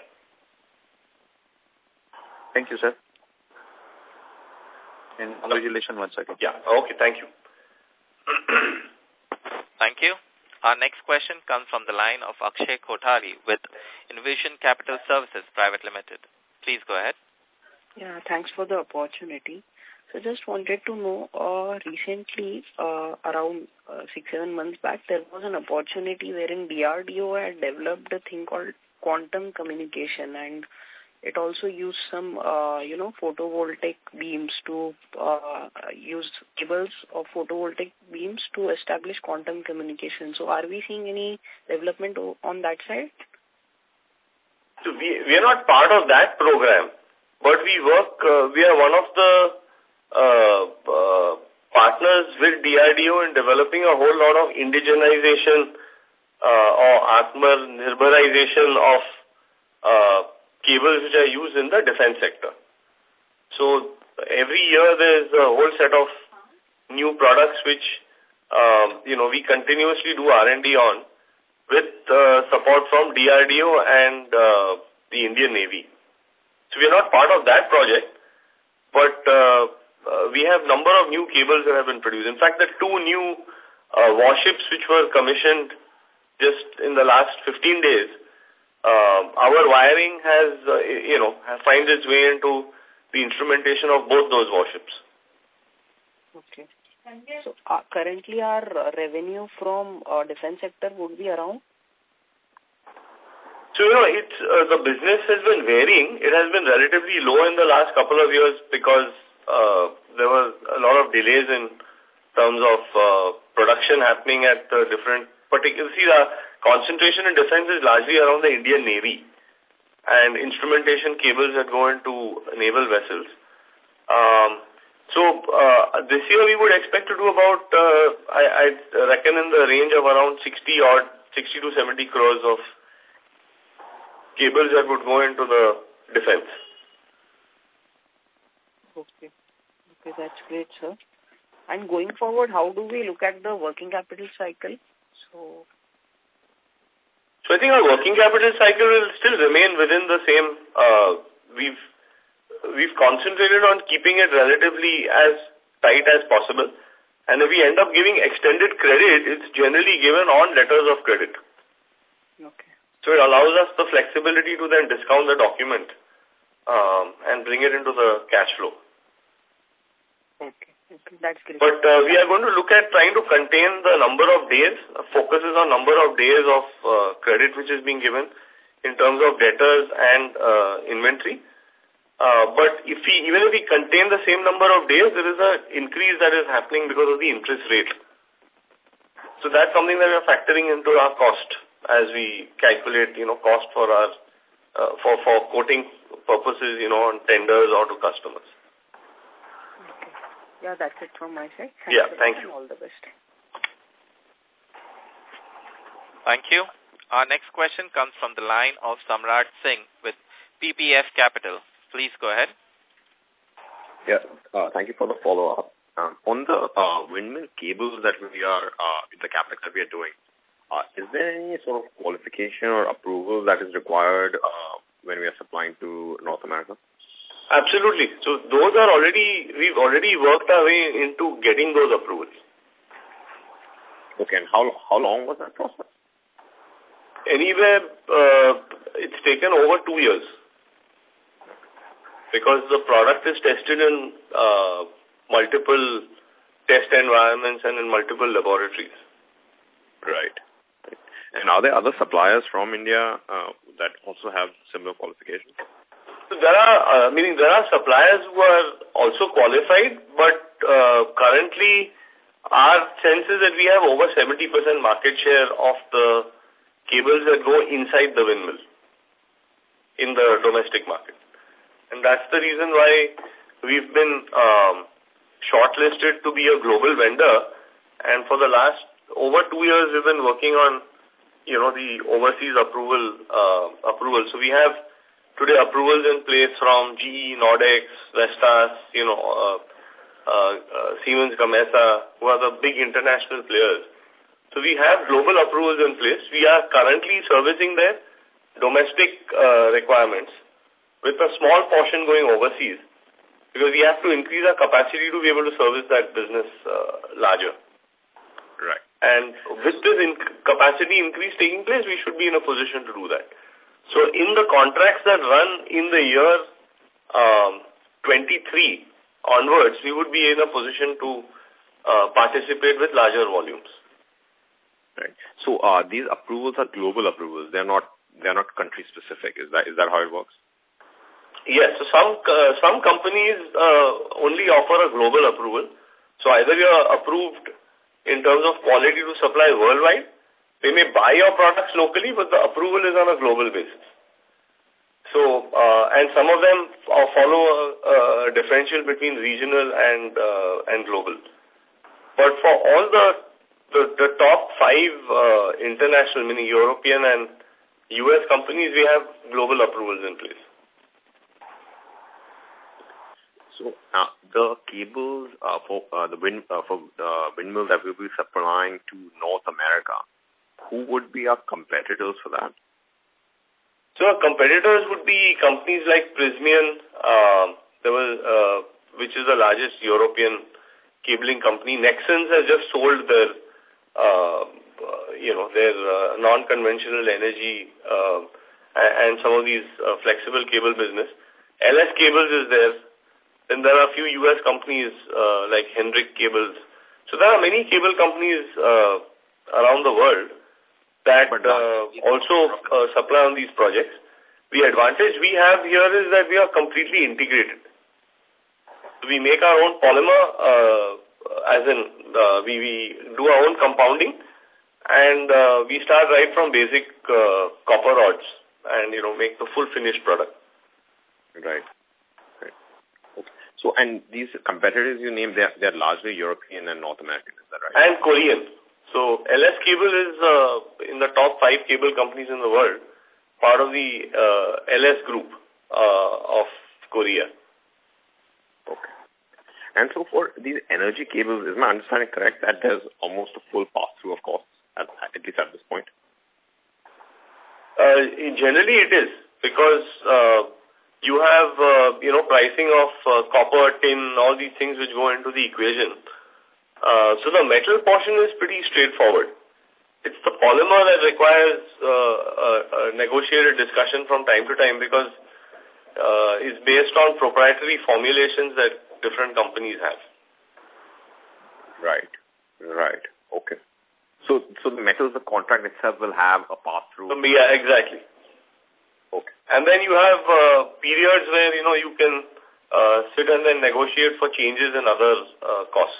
Thank you, sir. And congratulations once again. Yeah, okay, thank you. Thank you. Our next question comes from the line of Akshay Kothari with Envision Capital Services Private Limited. Please go ahead. Yeah, thanks for the opportunity. So just wanted to know, uh, recently, uh, around uh, six, seven months back, there was an opportunity wherein D R D O had developed a thing called quantum communication, and it also used some, uh, you know, photovoltaic beams to uh, use cables of photovoltaic beams to establish quantum communication. So are we seeing any development on that side? So we, we are not part of that program, but we work, uh, we are one of the uh, uh, partners with D R D O in developing a whole lot of indigenization uh, or Atmanirbharization of uh, cables which are used in the defense sector. So every year there is a whole set of new products which, um, you know, we continuously do R and D on with uh, support from D R D O and uh, the Indian Navy. So we are not part of that project, but uh, uh, we have number of new cables that have been produced. In fact, the two new uh, warships which were commissioned just in the last fifteen days, Uh, our wiring has, uh, you know, finds its way into the instrumentation of both those warships. Okay. So uh, currently our uh, revenue from uh, defense sector would be around? So, you know, it's, uh, the business has been varying. It has been relatively low in the last couple of years because uh, there was a lot of delays in terms of uh, production happening at uh, different, particularly the concentration in defense is largely around the Indian Navy and instrumentation cables that go into naval vessels. Um, so uh, this year we would expect to do about, uh, I, I reckon in the range of around sixty or sixty to seventy crores of cables that would go into the defense. Okay. Okay, that's great, sir. And going forward, how do we look at the working capital cycle? So... So I think our working capital cycle will still remain within the same, uh, we've, we've concentrated on keeping it relatively as tight as possible. And if we end up giving extended credit, it's generally given on letters of credit. Okay. So it allows us the flexibility to then discount the document um, and bring it into the cash flow. Okay. Okay, that's great. But uh, we are going to look at trying to contain the number of days, uh, focuses on number of days of uh, credit which is being given in terms of debtors and uh, inventory. Uh, but if we, even if we contain the same number of days, there is an increase that is happening because of the interest rate. So that's something that we are factoring into our cost as we calculate, you know, cost for our, uh, for, for quoting purposes, you know, on tenders or to customers. Yeah, that's it from my side. Thanks yeah, thank you. All the best. Thank you. Our next question comes from the line of Samrat Singh with P P F Capital. Please go ahead. Yeah, uh, thank you for the follow-up. Um, on the uh, windmill cables that we are, uh, the capex that we are doing, uh, is there any sort of qualification or approval that is required uh, when we are supplying to North America? Absolutely. So those are already, we've already worked our way into getting those approvals. Okay, and how, how long was that process? Anywhere, uh, it's taken over two years. Because the product is tested in uh, multiple test environments and in multiple laboratories. Right. And are there other suppliers from India uh, that also have similar qualifications? So there are, uh, meaning there are suppliers who are also qualified, but uh, currently our sense is that we have over seventy percent market share of the cables that go inside the windmill in the domestic market. And that's the reason why we've been um, shortlisted to be a global vendor. And for the last over two years, we've been working on, you know, the overseas approval. Uh, approval. So we have today approvals in place from G E, Nordex, Vestas, you know, uh, uh, uh, Siemens Gamesa, who are the big international players. So we have global approvals in place. We are currently servicing their domestic uh, requirements with a small portion going overseas, because we have to increase our capacity to be able to service that business uh, larger. Right. And with this in capacity increase taking place, we should be in a position to do that. So in the contracts that run in the year um, twenty-three onwards, we would be in a position to uh, participate with larger volumes. Right. So uh, these approvals are global approvals. They're not they're not country specific. Is that is that how it works? Yes. So some uh, some companies uh, only offer a global approval. So either you are approved in terms of quality to supply worldwide, they may buy your products locally, but the approval is on a global basis. So, uh, and some of them uh, follow a, a differential between regional and uh, and global. But for all the the, the top five uh, international, meaning European and U S companies, we have global approvals in place. So uh, the cables uh, for uh, the wind uh, for uh, windmill that will be supplying to North America, who would be our competitors for that? So our competitors would be companies like Prysmian, uh, there was, uh, which is the largest European cabling company. Nexans has just sold their, uh, uh, you know, their uh, non-conventional energy uh, and some of these uh, flexible cable business. L S Cables is there. Then there are a few U S companies uh, like Hendrick Cables. So there are many cable companies uh, around the world that uh, also uh, supply on these projects. The advantage we have here is that we are completely integrated. We make our own polymer, uh, as in uh, we, we do our own compounding, and uh, we start right from basic uh, copper rods and, you know, make the full finished product. Right. So, and these competitors you named, they're, they're largely European and North American, is that right? And Korean. So, L S Cable is uh, in the top five cable companies in the world, part of the uh, L S group uh, of Korea. Okay. And so for these energy cables, is my understanding correct that there's almost a full pass-through of costs, at, at least at this point? Uh, generally it is, because uh, you have, uh, you know, pricing of uh, copper, tin, all these things which go into the equation. Uh, so the metal portion is pretty straightforward. It's the polymer that requires uh, a, a negotiated discussion from time to time, because uh, it's based on proprietary formulations that different companies have. Right, right, okay. So, so the metals, the contract itself will have a pass-through? Um, yeah, exactly. Okay. And then you have uh, periods where, you know, you can uh, sit and then negotiate for changes in other uh, costs.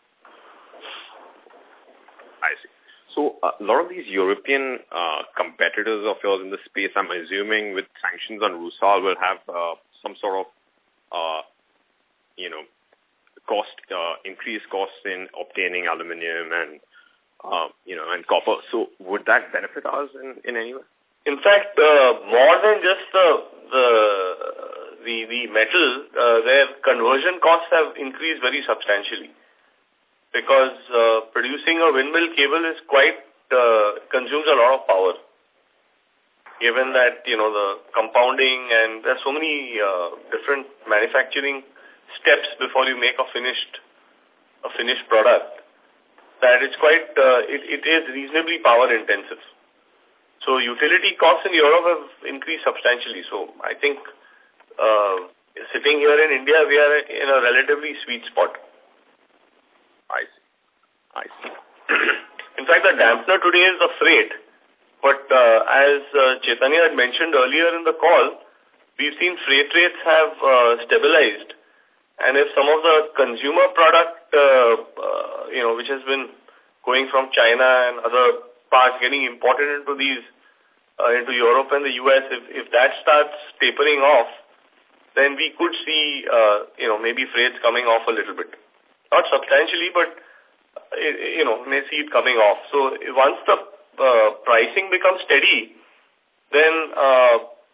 I see. So uh, a lot of these European uh, competitors of yours in the space, I'm assuming with sanctions on Rusal, will have uh, some sort of, uh, you know, cost, uh, increased costs in obtaining aluminium and, uh, you know, and copper. So would that benefit us in, in any way? In fact, uh, more than just the the the, the metal, uh, their conversion costs have increased very substantially, because uh, producing a windmill cable is quite uh, consumes a lot of power. Given that, you know, the compounding and there's so many uh, different manufacturing steps before you make a finished a finished product, that it's quite uh, it, it is reasonably power intensive. So utility costs in Europe have increased substantially. So I think uh, sitting here in India, we are in a relatively sweet spot. I see. I see. In fact, the dampener today is the freight. But uh, as uh, Chaitanya had mentioned earlier in the call, we've seen freight rates have uh, stabilized. And if some of the consumer product, uh, uh, you know, which has been going from China and other parts getting imported into these Uh, into Europe and the U S, if, if that starts tapering off, then we could see, uh, you know, maybe freights coming off a little bit. Not substantially, but, uh, you know, may see it coming off. So once the uh, pricing becomes steady, then, uh,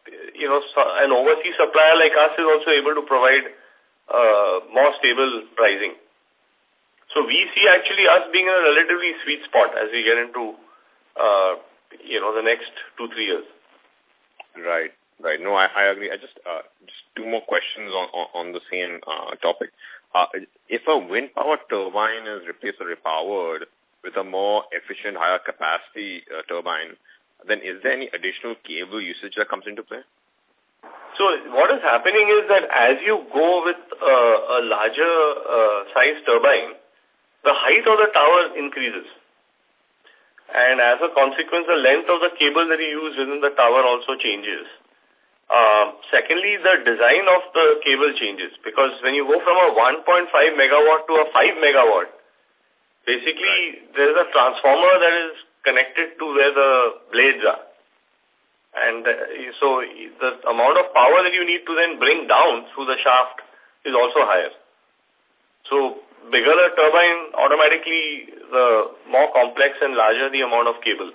you know, an overseas supplier like us is also able to provide uh, more stable pricing. So we see actually us being in a relatively sweet spot as we get into, uh, you know, the next two, three years. Right, right. No, I, I agree. I just, uh, just two more questions on, on, on the same uh, topic. Uh, if a wind power turbine is replaced or repowered with a more efficient, higher capacity uh, turbine, then is there any additional cable usage that comes into play? So what is happening is that as you go with uh, a larger uh, size turbine, the height of the tower increases. And as a consequence, the length of the cable that you use within the tower also changes. Uh, secondly, the design of the cable changes, because when you go from a one point five megawatt to a five megawatt, basically right. there is a transformer that is connected to where the blades are. And uh, so the amount of power that you need to then bring down through the shaft is also higher. So bigger the turbine, automatically the more complex and larger the amount of cable.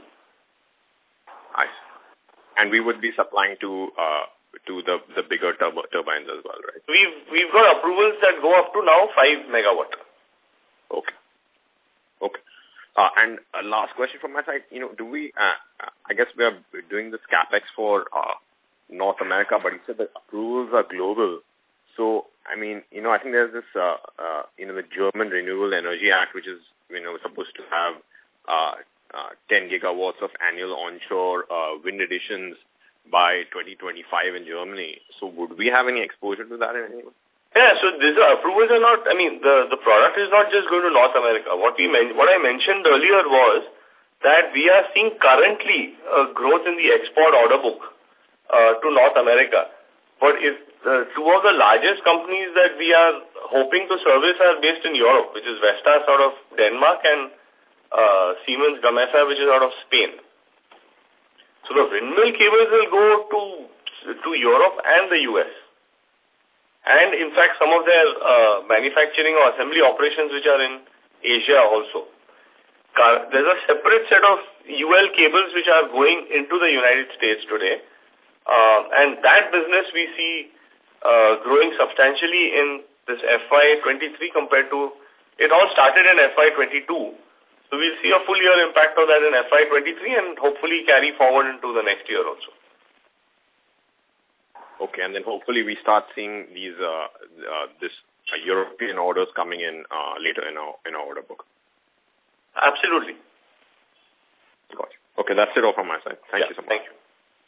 I see. And we would be supplying to uh, to the the bigger turbo, turbines as well, right? We've we've got approvals that go up to now five megawatt. Okay. Okay. Uh, and uh, last question from my side, you know, do we? Uh, I guess we are doing this capex for uh, North America, but you said the approvals are global. So I mean, you know, I think there's this, uh, uh, you know, the German Renewable Energy Act, which is, you know, supposed to have uh, uh, ten gigawatts of annual onshore uh, wind additions by twenty twenty-five in Germany. So would we have any exposure to that in any way? Yeah, so these are approvals are not, I mean, the, the product is not just going to North America. What we men what I mentioned earlier was that we are seeing currently a growth in the export order book uh, to North America. But if uh, two of the largest companies that we are hoping to service are based in Europe, which is Vestas out of Denmark and uh, Siemens Gamesa, which is out of Spain. So the windmill cables will go to to Europe and the U S. And in fact, some of their uh, manufacturing or assembly operations which are in Asia also. There's a separate set of U L cables which are going into the United States today. Uh, and that business we see uh, growing substantially in this F Y twenty-three compared to, it all started in F Y twenty-two. So we'll see a full year impact of that in F Y twenty-three and hopefully carry forward into the next year also. Okay, and then hopefully we start seeing these uh, uh, this uh, European orders coming in uh, later in our in our order book. Absolutely. Got you. Okay, that's it all from my side. Thank yeah, you so much. Thank you.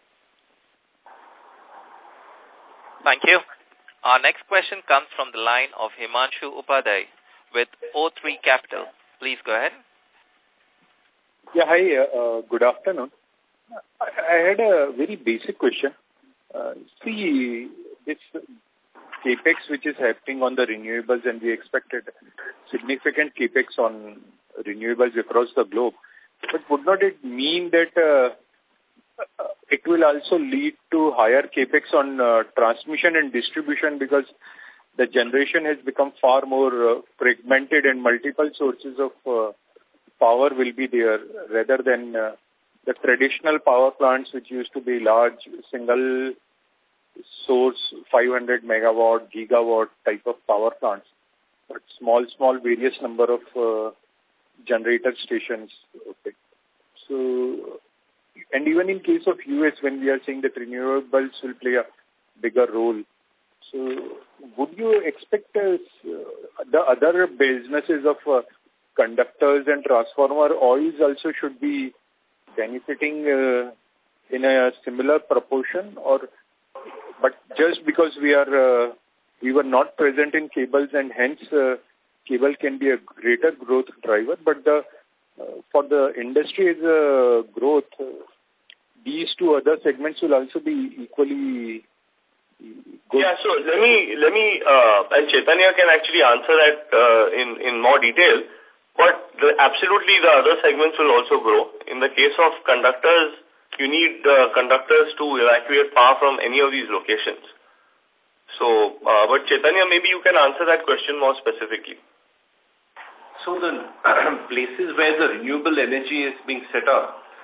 Thank you. Our next question comes from the line of Himanshu Upadhyay with O three Capital. Please go ahead. Yeah, hi. Uh, good afternoon. I, I had a very basic question. Uh, see, this capex which is happening on the renewables, and we expected significant capex on renewables across the globe. But would not it mean that uh, it will also lead to higher capex on uh, transmission and distribution, because the generation has become far more uh, fragmented and multiple sources of uh, power will be there rather than uh, the traditional power plants which used to be large single source five hundred megawatt, gigawatt type of power plants, but small, small various number of uh, generator stations. Okay. So, and even in case of U S, when we are saying that renewables will play a bigger role, so would you expect uh, the other businesses of uh, conductors and transformer oils also should be benefiting uh, in a similar proportion? Or but just because we are uh, we were not present in cables and hence uh, cable can be a greater growth driver, but the uh, for the industry as a growth, uh, these two other segments will also be equally good. Yeah, so let me let me uh, and Chaitanya can actually answer that uh, in in more detail. But the, absolutely the other segments will also grow. In the case of conductors, you need uh, conductors to evacuate power from any of these locations. So, uh, but Chaitanya, maybe you can answer that question more specifically. So the places where the renewable energy is being set up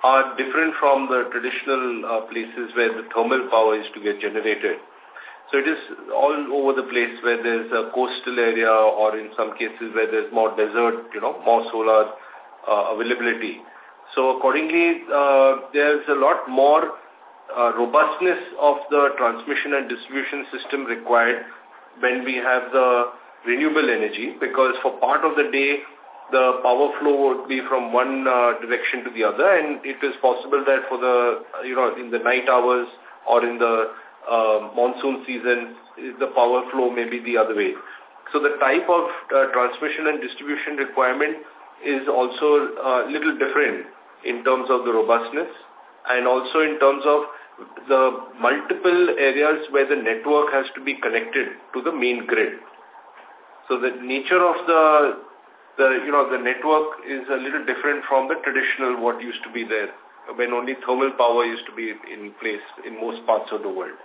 are different from the traditional uh, places where the thermal power is to get generated. So it is all over the place where there's a coastal area, or in some cases where there's more desert, you know, more solar uh, availability. So accordingly, uh, there's a lot more uh, robustness of the transmission and distribution system required when we have the renewable energy, because for part of the day, the power flow would be from one uh, direction to the other, and it is possible that for the, you know, in the night hours or in the uh, monsoon season, the power flow may be the other way. So the type of uh, transmission and distribution requirement is also a uh, little different in terms of the robustness, and also in terms of the multiple areas where the network has to be connected to the main grid. So the nature of the, the you know, the network is a little different from the traditional what used to be there, when only thermal power used to be in place in most parts of the world.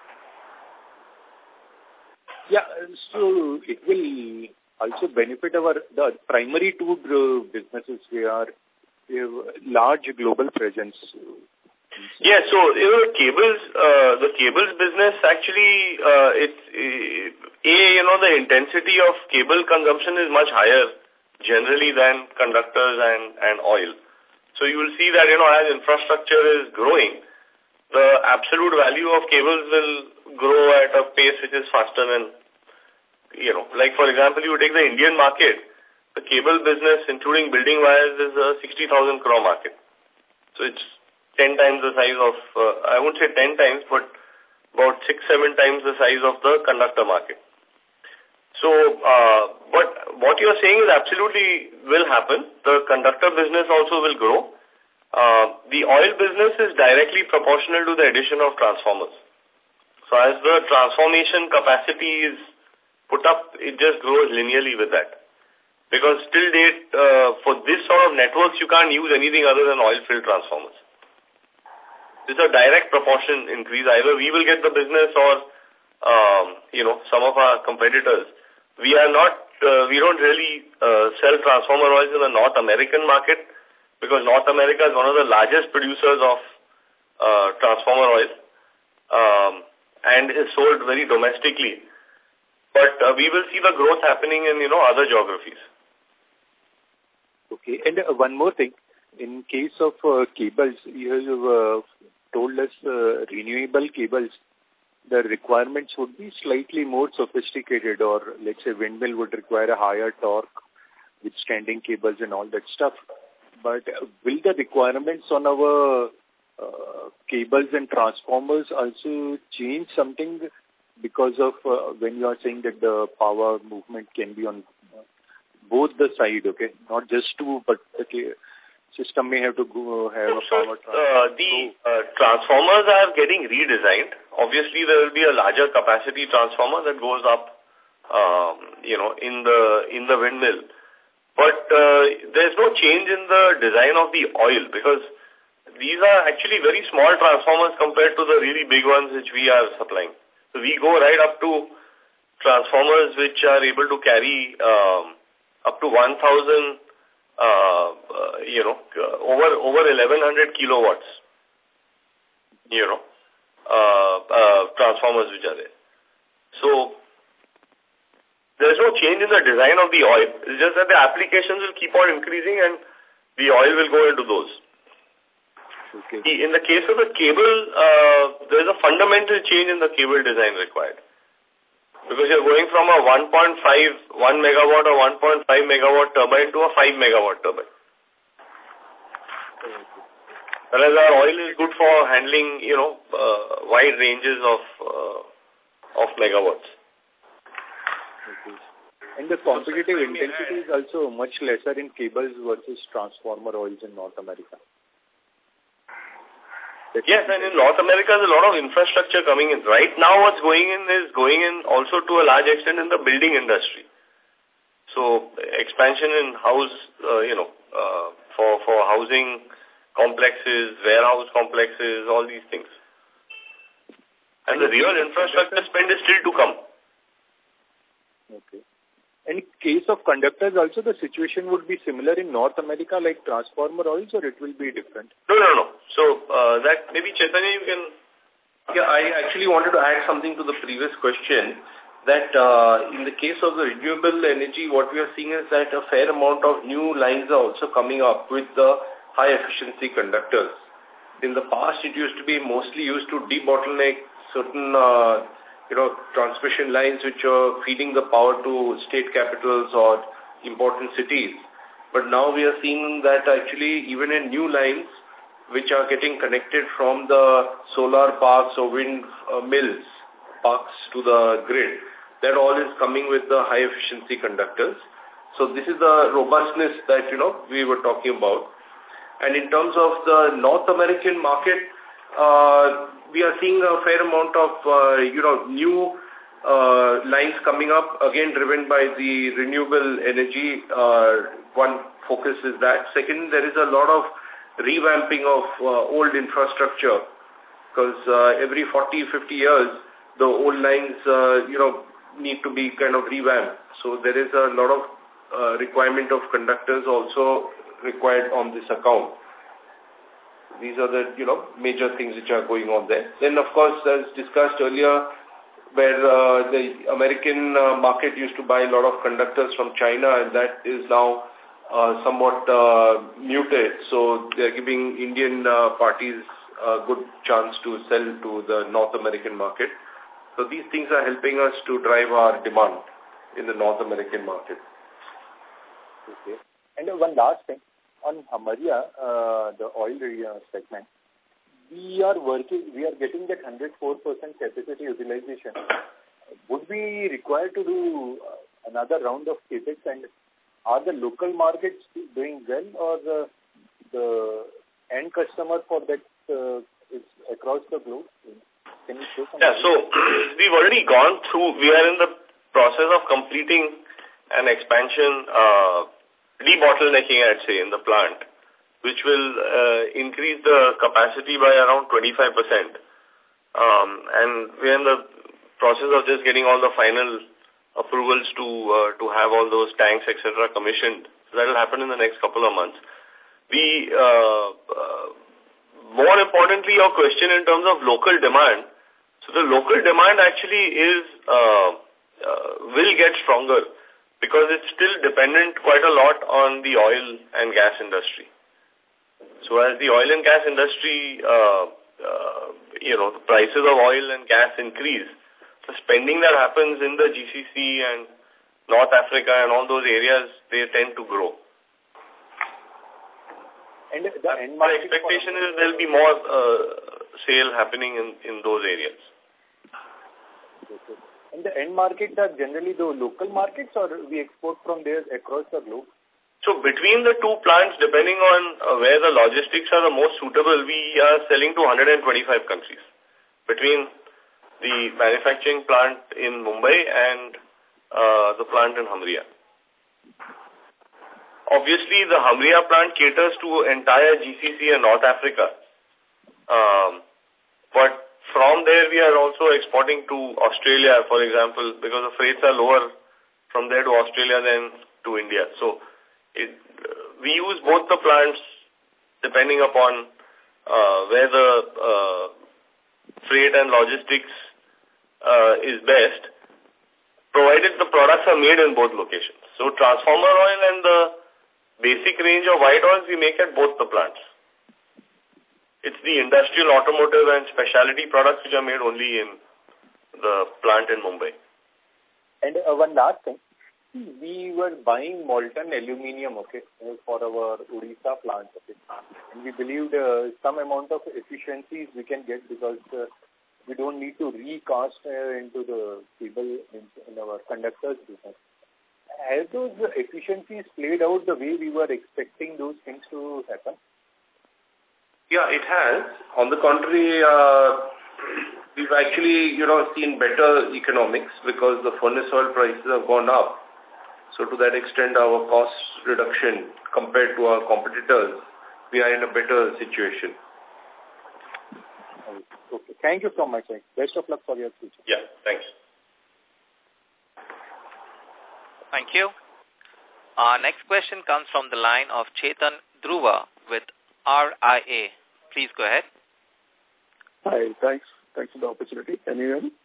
Yeah, so it will also benefit our the primary two uh, businesses. We are we have large global presence. Yeah, so you know, cables, uh, the cables business actually, uh, it's it, a you know the intensity of cable consumption is much higher generally than conductors and and oil. So you will see that you know as infrastructure is growing, the absolute value of cables will grow at a pace which is faster than, you know, like for example, you take the Indian market, the cable business including building wires is a sixty thousand crore market. So it's ten times the size of, uh, I won't say ten times, but about six, seven times the size of the conductor market. So, uh, but what you're saying is absolutely will happen. The conductor business also will grow. Uh, the oil business is directly proportional to the addition of transformers. So as the transformation capacity is put up, it just grows linearly with that. Because till date, uh, for this sort of networks, you can't use anything other than oil-filled transformers. It's a direct proportion increase. Either we will get the business or, um, you know, some of our competitors. We are not, uh, we don't really uh, sell transformer oils in the North American market, because North America is one of the largest producers of uh, transformer oil, um, and is sold very domestically. But uh, we will see the growth happening in, you know, other geographies. Okay, and uh, one more thing. In case of uh, cables, you have uh, told us uh, renewable cables, the requirements would be slightly more sophisticated, or let's say windmill would require a higher torque, withstanding cables and all that stuff. But uh, will the requirements on our uh, cables and transformers also change something because of uh, when you are saying that the power movement can be on uh, both the side, okay, not just two, but okay, system may have to go have a power transformer. Uh, the uh, transformers are getting redesigned. Obviously, there will be a larger capacity transformer that goes up, um, you know, in the in the windmill. But uh, there's no change in the design of the oil, because these are actually very small transformers compared to the really big ones which we are supplying. So we go right up to transformers which are able to carry um, up to one thousand. Uh, uh, you know, uh, over over eleven hundred kilowatts, you know, uh, uh, transformers which are there. So, there's no change in the design of the oil. It's just that the applications will keep on increasing and the oil will go into those. Okay. In the case of the cable, uh, there's a fundamental change in the cable design required. Because you're going from a one point five, one megawatt or one point five megawatt turbine to a five megawatt turbine. Whereas our oil is good for handling, you know, uh, wide ranges of uh, of megawatts. Okay. And the competitive intensity is also much lesser in cables versus transformer oils in North America. Yes, and in North America, there's a lot of infrastructure coming in. Right now, what's going in is going in also to a large extent in the building industry. So, expansion in house, uh, you know, uh, for, for housing complexes, warehouse complexes, all these things. And the real infrastructure spend is still to come. Okay. In case of conductors also, the situation would be similar in North America like transformer oils, or it will be different? No, no, no. So uh, that maybe Chaitanya, you can... Yeah, I actually wanted to add something to the previous question, that uh, in the case of the renewable energy, what we are seeing is that a fair amount of new lines are also coming up with the high efficiency conductors. In the past, it used to be mostly used to debottleneck certain uh, you know, transmission lines which are feeding the power to state capitals or important cities. But now we are seeing that actually even in new lines which are getting connected from the solar parks or wind uh, mills parks to the grid, that all is coming with the high efficiency conductors. So this is the robustness that, you know, we were talking about. And in terms of the North American market, uh, we are seeing a fair amount of, uh, you know, new uh, lines coming up, again driven by the renewable energy. Uh, one focus is that. Second, there is a lot of revamping of uh, old infrastructure, because uh, every forty, fifty years, the old lines, uh, you know, need to be kind of revamped. So there is a lot of uh, requirement of conductors also required on this account. These are the, you know, major things which are going on there. Then, of course, as discussed earlier, where uh, the American uh, market used to buy a lot of conductors from China, and that is now uh, somewhat uh, muted. So they are giving Indian uh, parties a good chance to sell to the North American market. So these things are helping us to drive our demand in the North American market. Okay. And uh, one last thing. On Hamaria, uh, the oil uh, segment, we are working, we are getting that one hundred four percent capacity utilization. Would we require to do uh, another round of capex, and are the local markets doing well, or the, the end customer for that uh, is across the globe? Can you show some? Yeah, so we've already gone through, we are in the process of completing an expansion uh, debottlenecking, I'd say, in the plant, which will uh, increase the capacity by around twenty-five percent. Um, and we're in the process of just getting all the final approvals to uh, to have all those tanks, et cetera, commissioned. So that will happen in the next couple of months. We, uh, uh, more importantly, your question in terms of local demand. So the local demand actually is uh, uh, will get stronger, because it's still dependent quite a lot on the oil and gas industry. So as the oil and gas industry, uh, uh, you know, the prices of oil and gas increase, the spending that happens in the G C C and North Africa and all those areas, they tend to grow. And the end My expectation is there will be more uh, sale happening in, in those areas. Okay. And the end markets are generally the local markets, or we export from there across the globe? So between the two plants, depending on uh, where the logistics are the most suitable, we are selling to one hundred twenty-five countries. Between the manufacturing plant in Mumbai and uh, the plant in Hamria. Obviously, the Hamria plant caters to entire G C C and North Africa. Um, but from there, we are also exporting to Australia, for example, because the freights are lower from there to Australia than to India. So it, uh, we use both the plants depending upon uh, where the uh, freight and logistics uh, is best, provided the products are made in both locations. So transformer oil and the basic range of white oils we make at both the plants. It's the industrial, automotive and specialty products which are made only in the plant in Mumbai. And uh, one last thing. We were buying molten aluminium, okay, for our Odisha plant, okay. And we believed uh, some amount of efficiencies we can get, because uh, we don't need to recast uh, into the cable in, in our conductors business. Have those efficiencies played out the way we were expecting those things to happen? Yeah, it has. On the contrary, uh, we've actually, you know, seen better economics because the furnace oil prices have gone up. So to that extent, our cost reduction compared to our competitors, we are in a better situation. Okay. Thank you so much. Best of luck for your future. Yeah, thanks. Thank you. Our next question comes from the line of Chetan Dhruva with R I A. Please go ahead. Hi, thanks. Thanks for the opportunity. Can you hear me?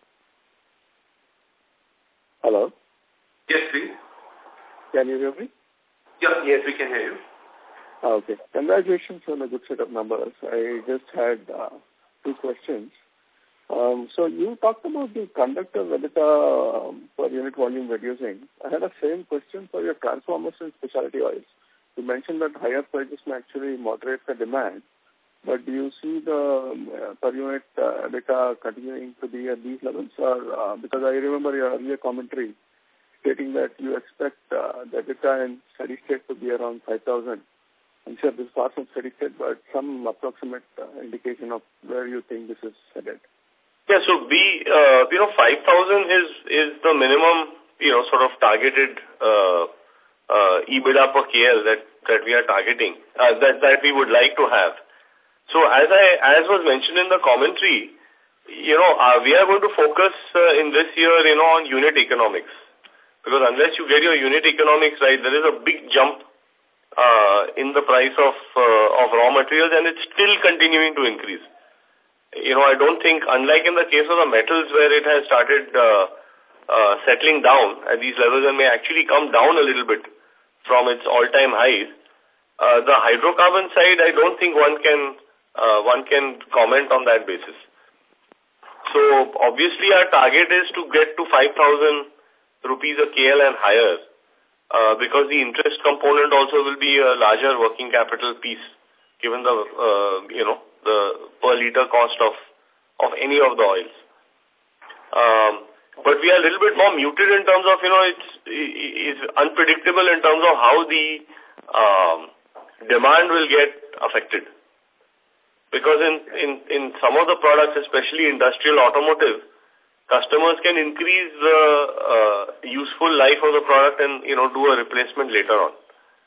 Hello? Yes, please. Can you hear me? Yeah, yes, we can hear you. Okay. Congratulations on a good set of numbers. I just had uh, two questions. Um, so you talked about the conductor EBITDA um, per unit volume reducing. I had a same question for your transformers and specialty oils. You mentioned that higher prices may actually moderate the demand, but do you see the um, uh, per unit uh, EBITDA continuing to be at these levels? Or uh, because I remember your earlier commentary stating that you expect uh, the EBITDA in steady state to be around five thousand. I'm sure this is far from steady state, but some approximate uh, indication of where you think this is headed. Yeah, so we, uh, you know, five thousand is, is the minimum, you know, sort of targeted uh, uh, EBITDA per K L that, that we are targeting, uh, that, that we would like to have. So as I, as was mentioned in the commentary, you know, uh, we are going to focus uh, in this year, you know, on unit economics. Because unless you get your unit economics right, there is a big jump uh, in the price of, uh, of raw materials, and it's still continuing to increase. You know, I don't think, unlike in the case of the metals where it has started uh, uh, settling down at these levels and may actually come down a little bit from its all-time highs, uh, the hydrocarbon side, I don't think one can uh, one can comment on that basis. So obviously our target is to get to five thousand rupees a K L and higher, uh, because the interest component also will be a larger working capital piece, given the, uh, you know, the per liter cost of, of any of the oils. Um, but we are a little bit more muted in terms of, you know, it's, it's unpredictable in terms of how the um, demand will get affected. Because in, in, in some of the products, especially industrial automotive, customers can increase the uh, useful life of the product and, you know, do a replacement later on.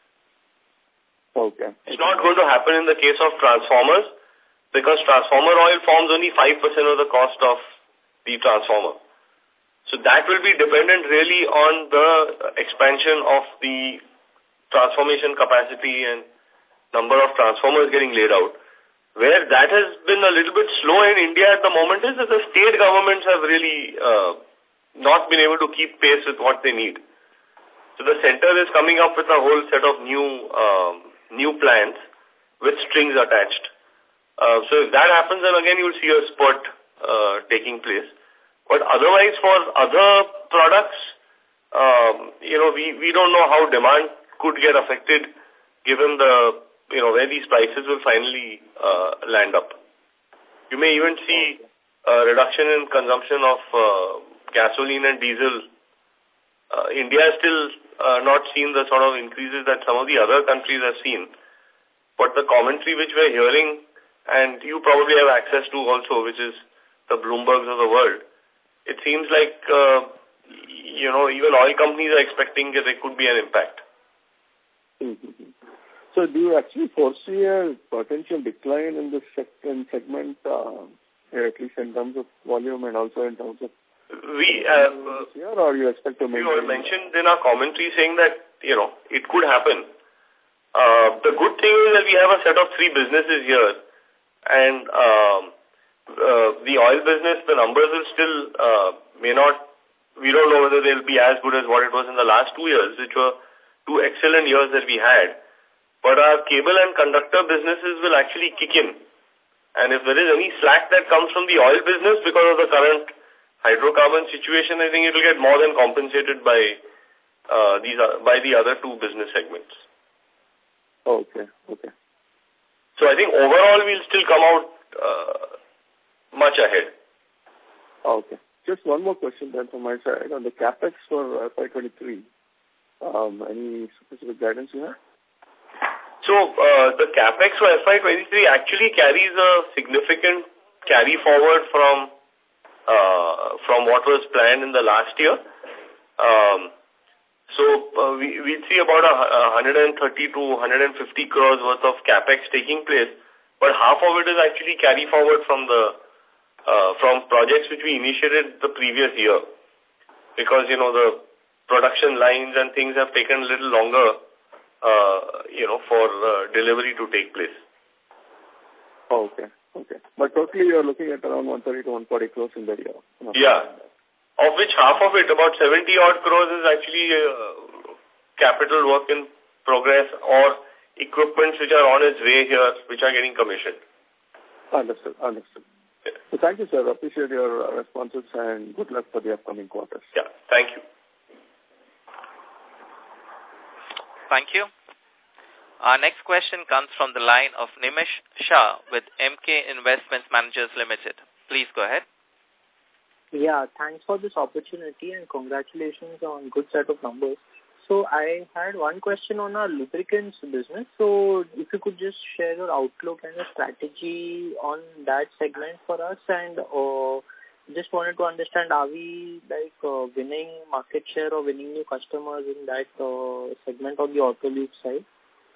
Okay. It's not going to happen in the case of transformers, because transformer oil forms only five percent of the cost of the transformer. So that will be dependent really on the expansion of the transformation capacity and number of transformers getting laid out. Where that has been a little bit slow in India at the moment is that the state governments have really uh, not been able to keep pace with what they need. So the center is coming up with a whole set of new um, new plans with strings attached. Uh, so if that happens, then again you will see a spurt uh, taking place. But otherwise, for other products, um, you know, we, we don't know how demand could get affected given the, you know, where these prices will finally uh, land up. You may even see a reduction in consumption of uh, gasoline and diesel. Uh, India has still uh, not seen the sort of increases that some of the other countries have seen. But the commentary which we're hearing, and you probably have access to also, which is the Bloombergs of the world, it seems like, uh, you know, even oil companies are expecting that there could be an impact. Mm-hmm. So do you actually foresee a potential decline in this sec in segment, uh, at least in terms of volume and also in terms of... We, uh, this year, or you expect to maintain... You mentioned in our commentary saying that, you know, it could happen. Uh, the good thing is that we have a set of three businesses here. And um, uh, the oil business, the numbers will still, uh, may not, we don't know whether they'll be as good as what it was in the last two years, which were two excellent years that we had. But our cable and conductor businesses will actually kick in. And if there is any slack that comes from the oil business because of the current hydrocarbon situation, I think it will get more than compensated by uh, these uh, by the other two business segments. Okay, okay. So I think overall we'll still come out uh, much ahead. Okay. Just one more question then from my side. On the CapEx for F Y twenty-three, um, any specific guidance you have? So uh, the CapEx for F Y twenty-three actually carries a significant carry forward from uh, from what was planned in the last year. Um, So uh, we we see about a, a one hundred thirty to one hundred fifty crores worth of capex taking place, but half of it is actually carry forward from the uh, from projects which we initiated the previous year, because you know the production lines and things have taken a little longer, uh, you know, for uh, delivery to take place. Oh, okay, okay. But totally you're looking at around one thirty to one forty crores in the year. No. Yeah. Of which half of it, about seventy odd crores, is actually uh, capital work in progress or equipments which are on its way here, which are getting commissioned. Understood, understood. Yeah. So thank you, sir. Appreciate your uh, responses and good luck for the upcoming quarters. Yeah, thank you. Thank you. Our next question comes from the line of Nimish Shah with M K Investments Managers Limited. Please go ahead. Yeah, thanks for this opportunity and congratulations on good set of numbers. So I had one question on our lubricants business. So if you could just share your outlook and your strategy on that segment for us, and uh, just wanted to understand, are we like uh, winning market share or winning new customers in that uh, segment on the auto lube side?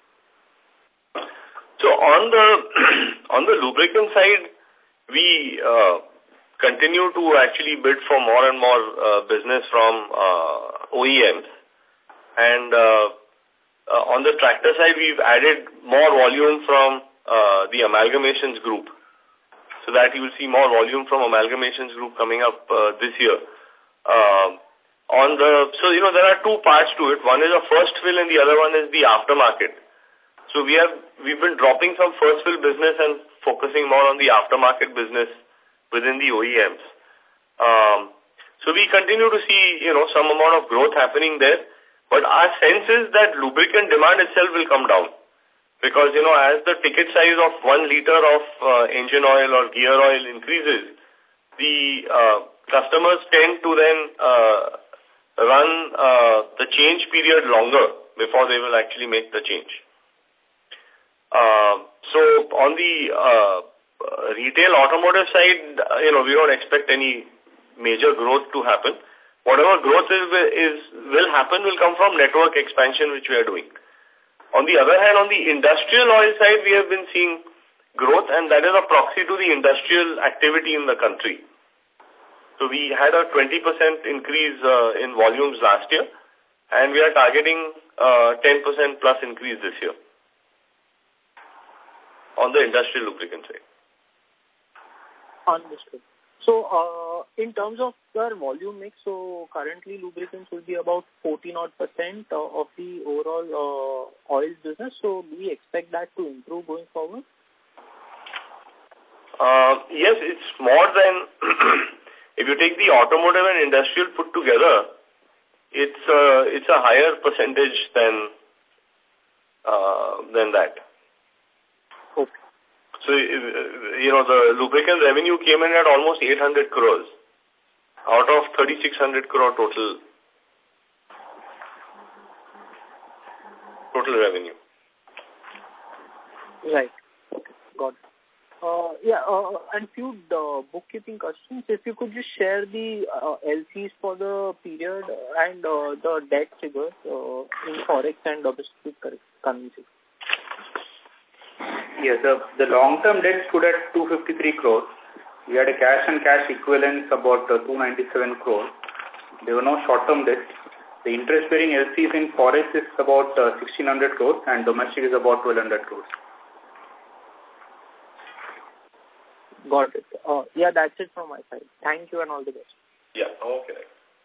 So on the on the lubricant side, we uh, continue to actually bid for more and more uh, business from uh, O E Ms. And uh, uh, on the tractor side, we've added more volume from uh, the Amalgamations Group. So that you will see more volume from Amalgamations Group coming up uh, this year. Uh, on the So, you know, there are two parts to it. One is a first fill and the other one is the aftermarket. So we have, we've been dropping some first fill business and focusing more on the aftermarket business within the O E Ms. Um, so we continue to see, you know, some amount of growth happening there. But our sense is that lubricant demand itself will come down. Because, you know, as the ticket size of one liter of uh, engine oil or gear oil increases, the uh, customers tend to then uh, run uh, the change period longer before they will actually make the change. Uh, so on the uh, retail automotive side, you know, we don't expect any major growth to happen. Whatever growth is, is will happen will come from network expansion, which we are doing. On the other hand, on the industrial oil side, we have been seeing growth, and that is a proxy to the industrial activity in the country. So we had a twenty percent increase uh, in volumes last year, and we are targeting uh, ten percent plus increase this year on the industrial lubricant side. Understood. So, uh, in terms of their volume mix, so currently lubricants will be about fourteen odd percent uh, of the overall uh, oil business. So, do we expect that to improve going forward? Uh, yes, it's more than, if you take the automotive and industrial put together, it's uh, it's a higher percentage than uh, than that. Okay. So, you know, the lubricant revenue came in at almost eight hundred crores out of thirty-six hundred crore total total revenue. Right. Okay. Got it. Uh, yeah, uh, and few uh, bookkeeping questions. If you could just share the uh, L Cs for the period and uh, the debt figures uh, in forex and domestic currency. Yes, the, the long-term debt stood at two hundred fifty-three crores. We had a cash and cash equivalents about uh, two hundred ninety-seven crores. There were no short-term debts. The interest-bearing L Cs in forex is about uh, sixteen hundred crores and domestic is about twelve hundred crores. Got it. Uh, yeah, that's it from my side. Thank you and all the best. Yeah, okay.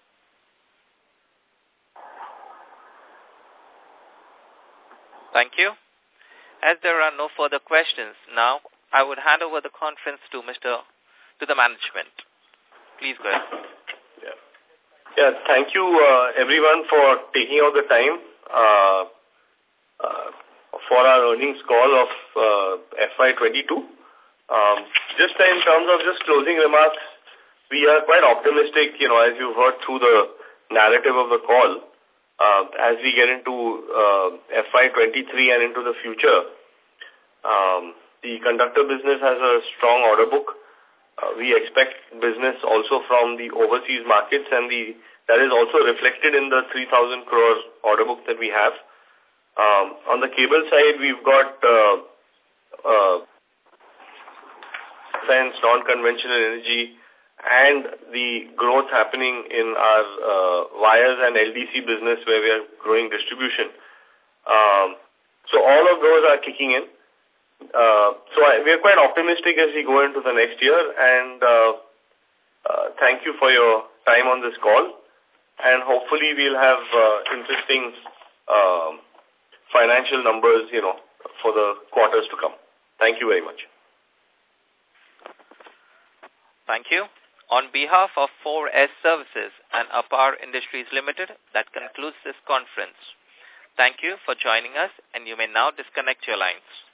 Thank you. As there are no further questions, now I would hand over the conference to Mister to the management. Please go ahead. Yeah, yeah thank you uh, everyone for taking out the time uh, uh, for our earnings call of uh, F Y twenty-two. Um, just in terms of just closing remarks, we are quite optimistic, you know, as you've heard through the narrative of the call, uh, as we get into uh, F Y twenty-three and into the future. Um, the conductor business has a strong order book. Uh, we expect business also from the overseas markets, and the that is also reflected in the three thousand crore order book that we have. Um, on the cable side, we've got uh, uh, defense, non-conventional energy, and the growth happening in our uh, wires and L D C business where we are growing distribution. Um, so all of those are kicking in. Uh, so I, we are quite optimistic as we go into the next year, and uh, uh, thank you for your time on this call, and hopefully we'll have uh, interesting uh, financial numbers, you know, for the quarters to come. Thank you very much. Thank you. On behalf of four S Services and APAR Industries Limited, that concludes this conference. Thank you for joining us, and you may now disconnect your lines.